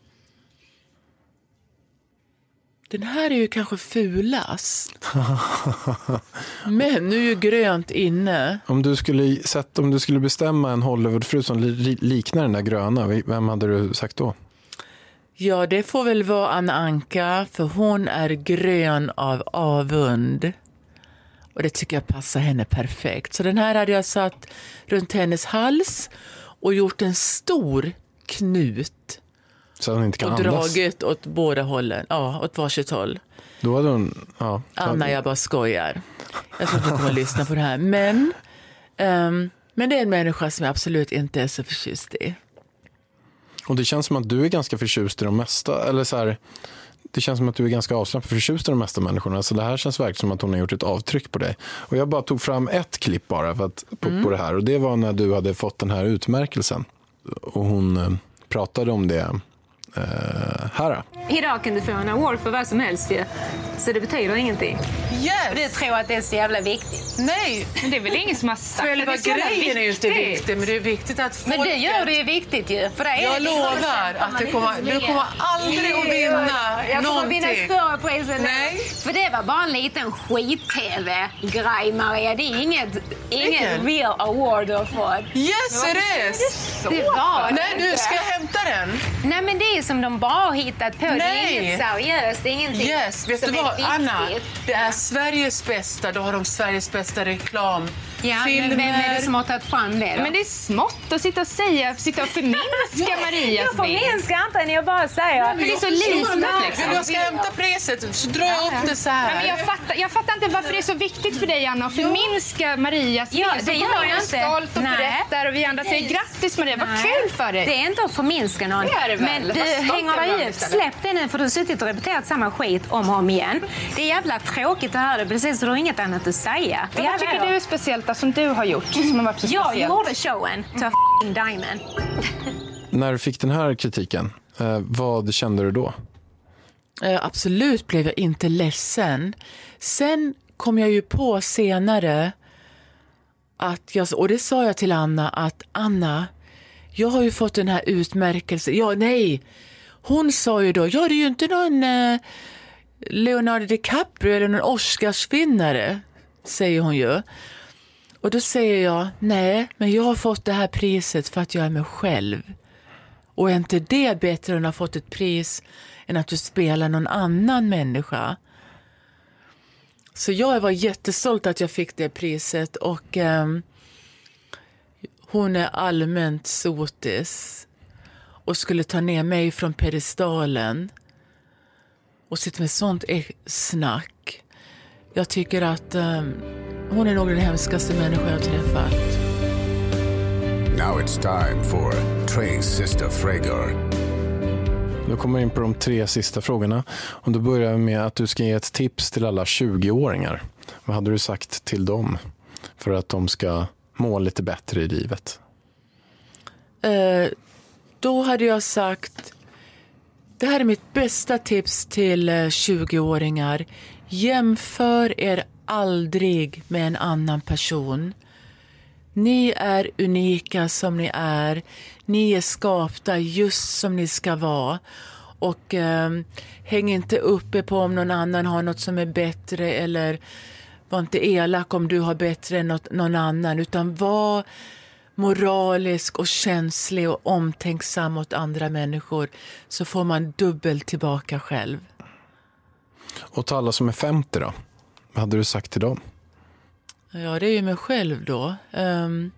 Den här är ju kanske fulast. Men nu är ju grönt inne. Om du skulle, sett, om du skulle bestämma en Hollywoodfru som li, liknar den där gröna, vem hade du sagt då? Ja, det får väl vara Anna Anka, för hon är grön av avund. Och det tycker jag passar henne perfekt. Så den här hade jag satt runt hennes hals och gjort en stor knut. Så hon inte kan och andas. Dragit åt båda hållen. Ja, åt varsitt håll. Då hade hon... Ja, Anna, jag bara skojar. Jag tror inte hon kommer att lyssna på det här. Men, um, men det är en människa som jag absolut inte är så förtjust i. Och det känns som att du är ganska förtjust i de mesta. Eller så här, det känns som att du är ganska avslappnad förtjust i de mesta människorna. Så det här känns verkligen som att hon har gjort ett avtryck på dig. Och jag bara tog fram ett klipp bara för att, på, mm. på det här. Och det var när du hade fått den här utmärkelsen. Och hon eh, pratade om det Uh, här. Idag kan du få en award för vad som helst ju. Så det betyder ingenting. Yes. Du tror att det är så jävla viktigt. Nej, Men det är väl ingen som har sagt själva att det är så jävla grejen är ju inte viktigt. viktigt, men det är viktigt att folket... Men det gör det ju viktigt ju. För det är Jag lovar att det kommer, du kommer aldrig att vinna Jag kommer vinna någonting. större pris än Nej. För det var bara en liten skit-tv-grej, Maria. Det är inget, inget Vilken? real award du har fått. Yes, it is! Det var Nej, du ska hämta den. Nej, men det är som de bara har hittat på. Det Nej. är inget seriöst. Det är ingenting Yes, vet som du är vad, viktigt. Anna? Det är Sveriges bästa, då har de Sveriges bästa reklam. Ja, Filmer. men vem är det som har tagit fram det då? Men det är smått att sitta och säga, sitta och förminska Marias jag förminskar inte när jag bara säger. Men det är så litet liksom. Men jag ska hämta priset, så drar jag upp det så här. Nej, men jag, fattar, jag fattar inte varför det är så viktigt för dig, Anna, att förminska Marias Ja, pris. det Så gör kommer jag hon inte. stolt och Nej. berättar och vi andra säger grattis Maria, vad Nej. kul för dig. Det är inte att förminska någon. Det är det väl. Men Var du stolt hänger över dig dem ut. istället. Släpp det nu, för du har suttit och repeterat samma skit om och om igen. Det är jävla tråkigt att höra det, precis så du har inget annat att säga. Men vad tycker du är speciellt då, som du har gjort, som har varit så Jag speciellt? gjorde showen till a f***ing diamond. När du fick den här kritiken, eh, vad kände du då? Eh, absolut blev jag inte ledsen. Sen kom jag ju på senare att jag, och det sa jag till Anna, att Anna, jag har ju fått den här utmärkelsen. Ja, nej. Hon sa ju då, ja, det är ju inte någon eh, Leonardo DiCaprio eller någon Oscarsvinnare, säger hon ju. Och då säger jag, nej, men jag har fått det här priset för att jag är mig själv. Och är inte det bättre än att ha fått ett pris än att du spelar någon annan människa? Så jag var jättestolt att jag fick det priset. Och eh, hon är allmänt sotis. Och skulle ta ner mig från pedestalen. Och sitta med sånt e- snack. Jag tycker att eh, hon är nog den hemskaste människa jag träffat. Now it's time for Trey's sister Frager. Då kommer vi in på de tre sista frågorna. Och då börjar vi med att du ska ge ett tips till alla tjugo-åringar. Vad hade du sagt till dem för att de ska må lite bättre i livet? Eh, då hade jag sagt, det här är mitt bästa tips till eh, tjugo-åringar. Jämför er aldrig med en annan person. Ni är unika som ni är. Ni är skapta just som ni ska vara. Och eh, häng inte uppe på om någon annan har något som är bättre. Eller var inte elak om du har bättre än något, någon annan. Utan var moralisk och känslig och omtänksam mot andra människor. Så får man dubbelt tillbaka själv. Och till alla som är femtio då? Vad hade du sagt till dem? Ja, det är ju mig själv då. Um,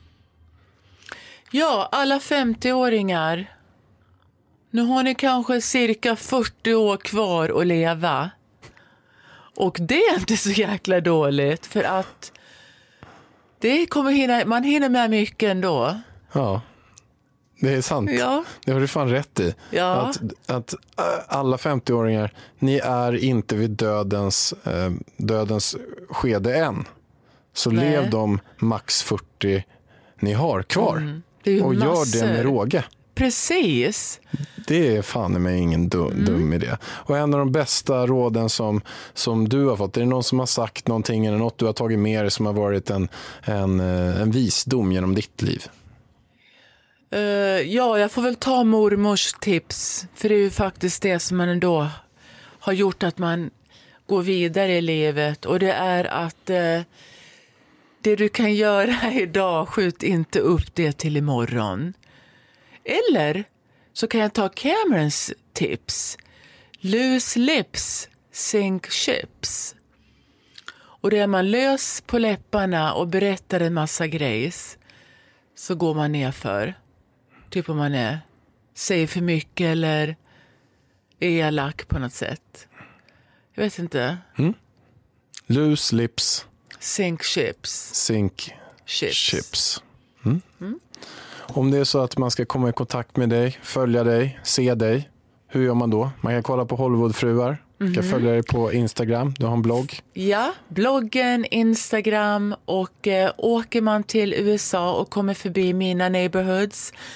ja, alla femtio-åringar. Nu har ni kanske cirka fyrtio år kvar att leva. Och det är inte så jäkla dåligt. För att det kommer hinna, man hinner med mycket ändå. Ja, det är sant. Ja. Det har du fan rätt i. Ja. Att, att äh, alla femtio-åringar, ni är inte vid dödens, äh, dödens skede än. Så Nej. lev de max fyrtio ni har kvar. Mm. Det är ju och massor. gör det med råge. Precis. Det är fan i mig ingen dum, Mm. dum idé. Och en av de bästa råden som, som du har fått, är det någon som har sagt någonting eller något du har tagit med dig som har varit en, en, en visdom genom ditt liv? Uh, ja, jag får väl ta mormors tips. För det är ju faktiskt det som man ändå har gjort att man går vidare i livet. Och det är att uh, det du kan göra idag, skjut inte upp det till imorgon. Eller så kan jag ta Camerons tips. Loose lips, sink ships. Och det är man lös på läpparna och berättar en massa grejs, så går man ner för. Typ om man är, säger för mycket eller är elak på något sätt. Jag vet inte. Mm. Loose lips. Sink ships. Sink Chips. chips. Mm. Mm. Om det är så att man ska komma i kontakt med dig, följa dig, se dig, hur gör man då? Man kan kolla på Hollywoodfruar. Man kan Mhm. följa dig på Instagram. Du har en blogg. Ja, bloggen, Instagram och eh, åker man till U S A och kommer förbi mina neighborhoods,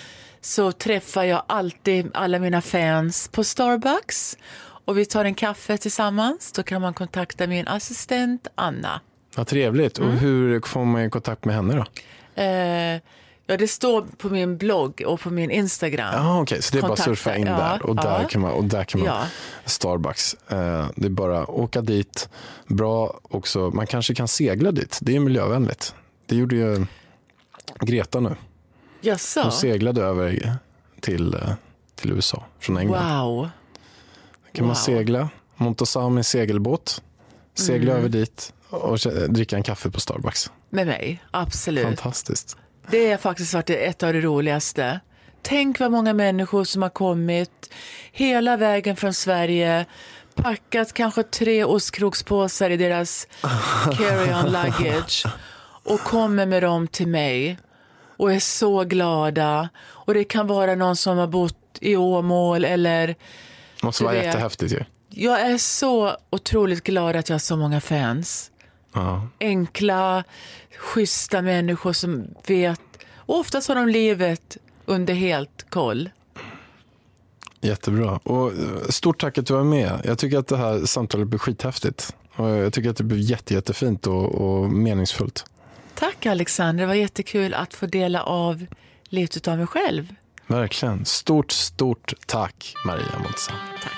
så träffar jag alltid alla mina fans på Starbucks. Och vi tar en kaffe tillsammans. Då kan man kontakta min assistent Anna. Ja, trevligt. Mm. Och hur får man kontakt med henne då? Eh, ja, det står på min blogg och på min Instagram. Ja, okej. Okay. Så det är kontakta. Bara surfa in ja, där. Och där ja. kan man, och där kan man ja. Starbucks. Eh, det är bara åka dit. Bra också. Man kanske kan segla dit. Det är miljövänligt. Det gjorde ju Greta nu. Jaså? Hon seglade över till, till U S A från England. Wow. Kan wow. man segla, Montosam med segelbåt, segla mm. över dit och dricka en kaffe på Starbucks. Med mig, absolut. Fantastiskt. Det har faktiskt varit ett av det roligaste. Tänk vad många människor som har kommit hela vägen från Sverige, packat kanske tre ostkrokspåsar i deras carry-on luggage och kommer med dem till mig och är så glada. Och det kan vara någon som har bott i Åmål eller... Det måste vara jättehäftigt ju. Jag är så otroligt glad att jag har så många fans. Uh-huh. Enkla, schyssta människor som vet. Och oftast har de livet under helt koll. Jättebra. Och stort tack att du var med. Jag tycker att det här samtalet blir skithäftigt. Och jag tycker att det blir jätte, jättefint och, och meningsfullt. Tack Alexander. Det var jättekul att få dela av lite av mig själv. Verkligen. Stort, stort tack Maria Montosam. Tack.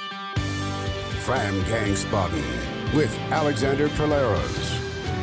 Fram Gangsbaden with Alexander Polaros.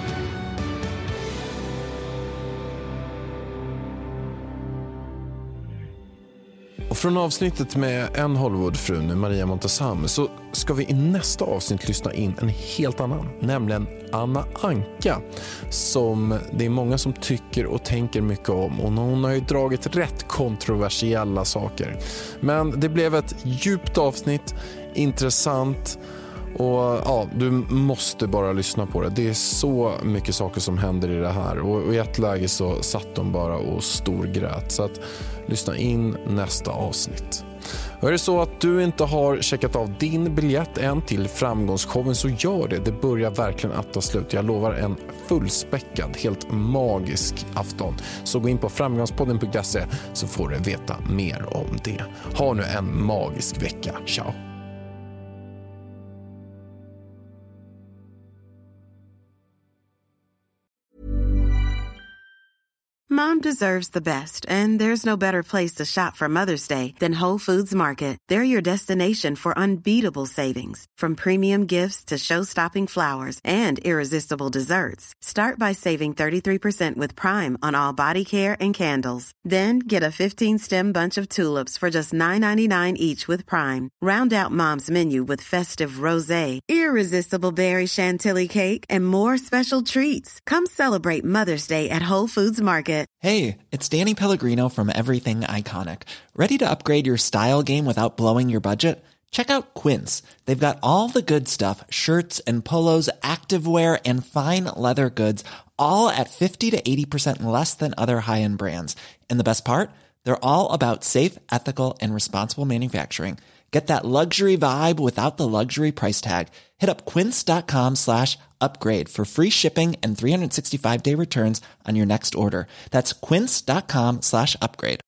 Och från avsnittet med en Hollywoodfru, Maria Montosam, så ska vi i nästa avsnitt lyssna in en helt annan, nämligen Anna Anka, som det är många som tycker och tänker mycket om, och hon har ju dragit rätt kontroversiella saker. Men det blev ett djupt avsnitt, intressant, och ja, du måste bara lyssna på det. Det är så mycket saker som händer i det här, och, och i ett läge så satt de bara och storgrät. Så att lyssna in nästa avsnitt. Och är det så att du inte har checkat av din biljett än till framgångsshowen, så gör det. Det börjar verkligen att ta slut. Jag lovar en fullspäckad, helt magisk afton. Så gå in på framgångspodden punkt se så får du veta mer om det. Ha nu en magisk vecka. Ciao! Mom deserves the best, and there's no better place to shop for Mother's Day than Whole Foods Market. They're your destination for unbeatable savings, from premium gifts to show-stopping flowers and irresistible desserts. Start by saving thirty-three percent with Prime on all body care and candles. Then get a fifteen-stem bunch of tulips for just nine ninety-nine each with Prime. Round out Mom's menu with festive rosé, irresistible berry chantilly cake, and more special treats. Come celebrate Mother's Day at Whole Foods Market. Hey, it's Danny Pellegrino from Everything Iconic. Ready to upgrade your style game without blowing your budget? Check out Quince. They've got all the good stuff, shirts and polos, activewear, and fine leather goods, all at fifty to eighty percent less than other high-end brands. And the best part? They're all about safe, ethical, and responsible manufacturing. Get that luxury vibe without the luxury price tag. Hit up quince.com slash upgrade for free shipping and three sixty-five day returns on your next order. That's quince.com slash upgrade.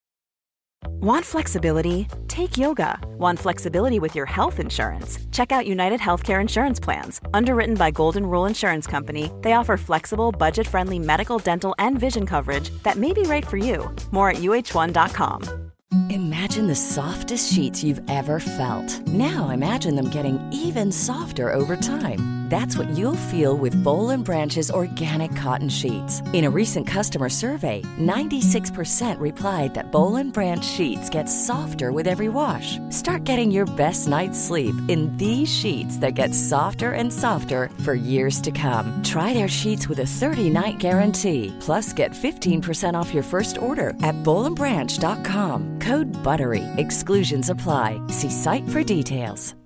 Want flexibility? Take yoga. Want flexibility with your health insurance? Check out United Healthcare Insurance Plans. Underwritten by Golden Rule Insurance Company, they offer flexible, budget-friendly medical, dental, and vision coverage that may be right for you. More at U H one dot com. Imagine the softest sheets you've ever felt. Now imagine them getting even softer over time. That's what you'll feel with Boll and Branch's organic cotton sheets. In a recent customer survey, ninety-six percent replied that Boll and Branch sheets get softer with every wash. Start getting your best night's sleep in these sheets that get softer and softer for years to come. Try their sheets with a thirty-night guarantee. Plus, get fifteen percent off your first order at boll and branch dot com. Code BUTTERY. Exclusions apply. See site for details.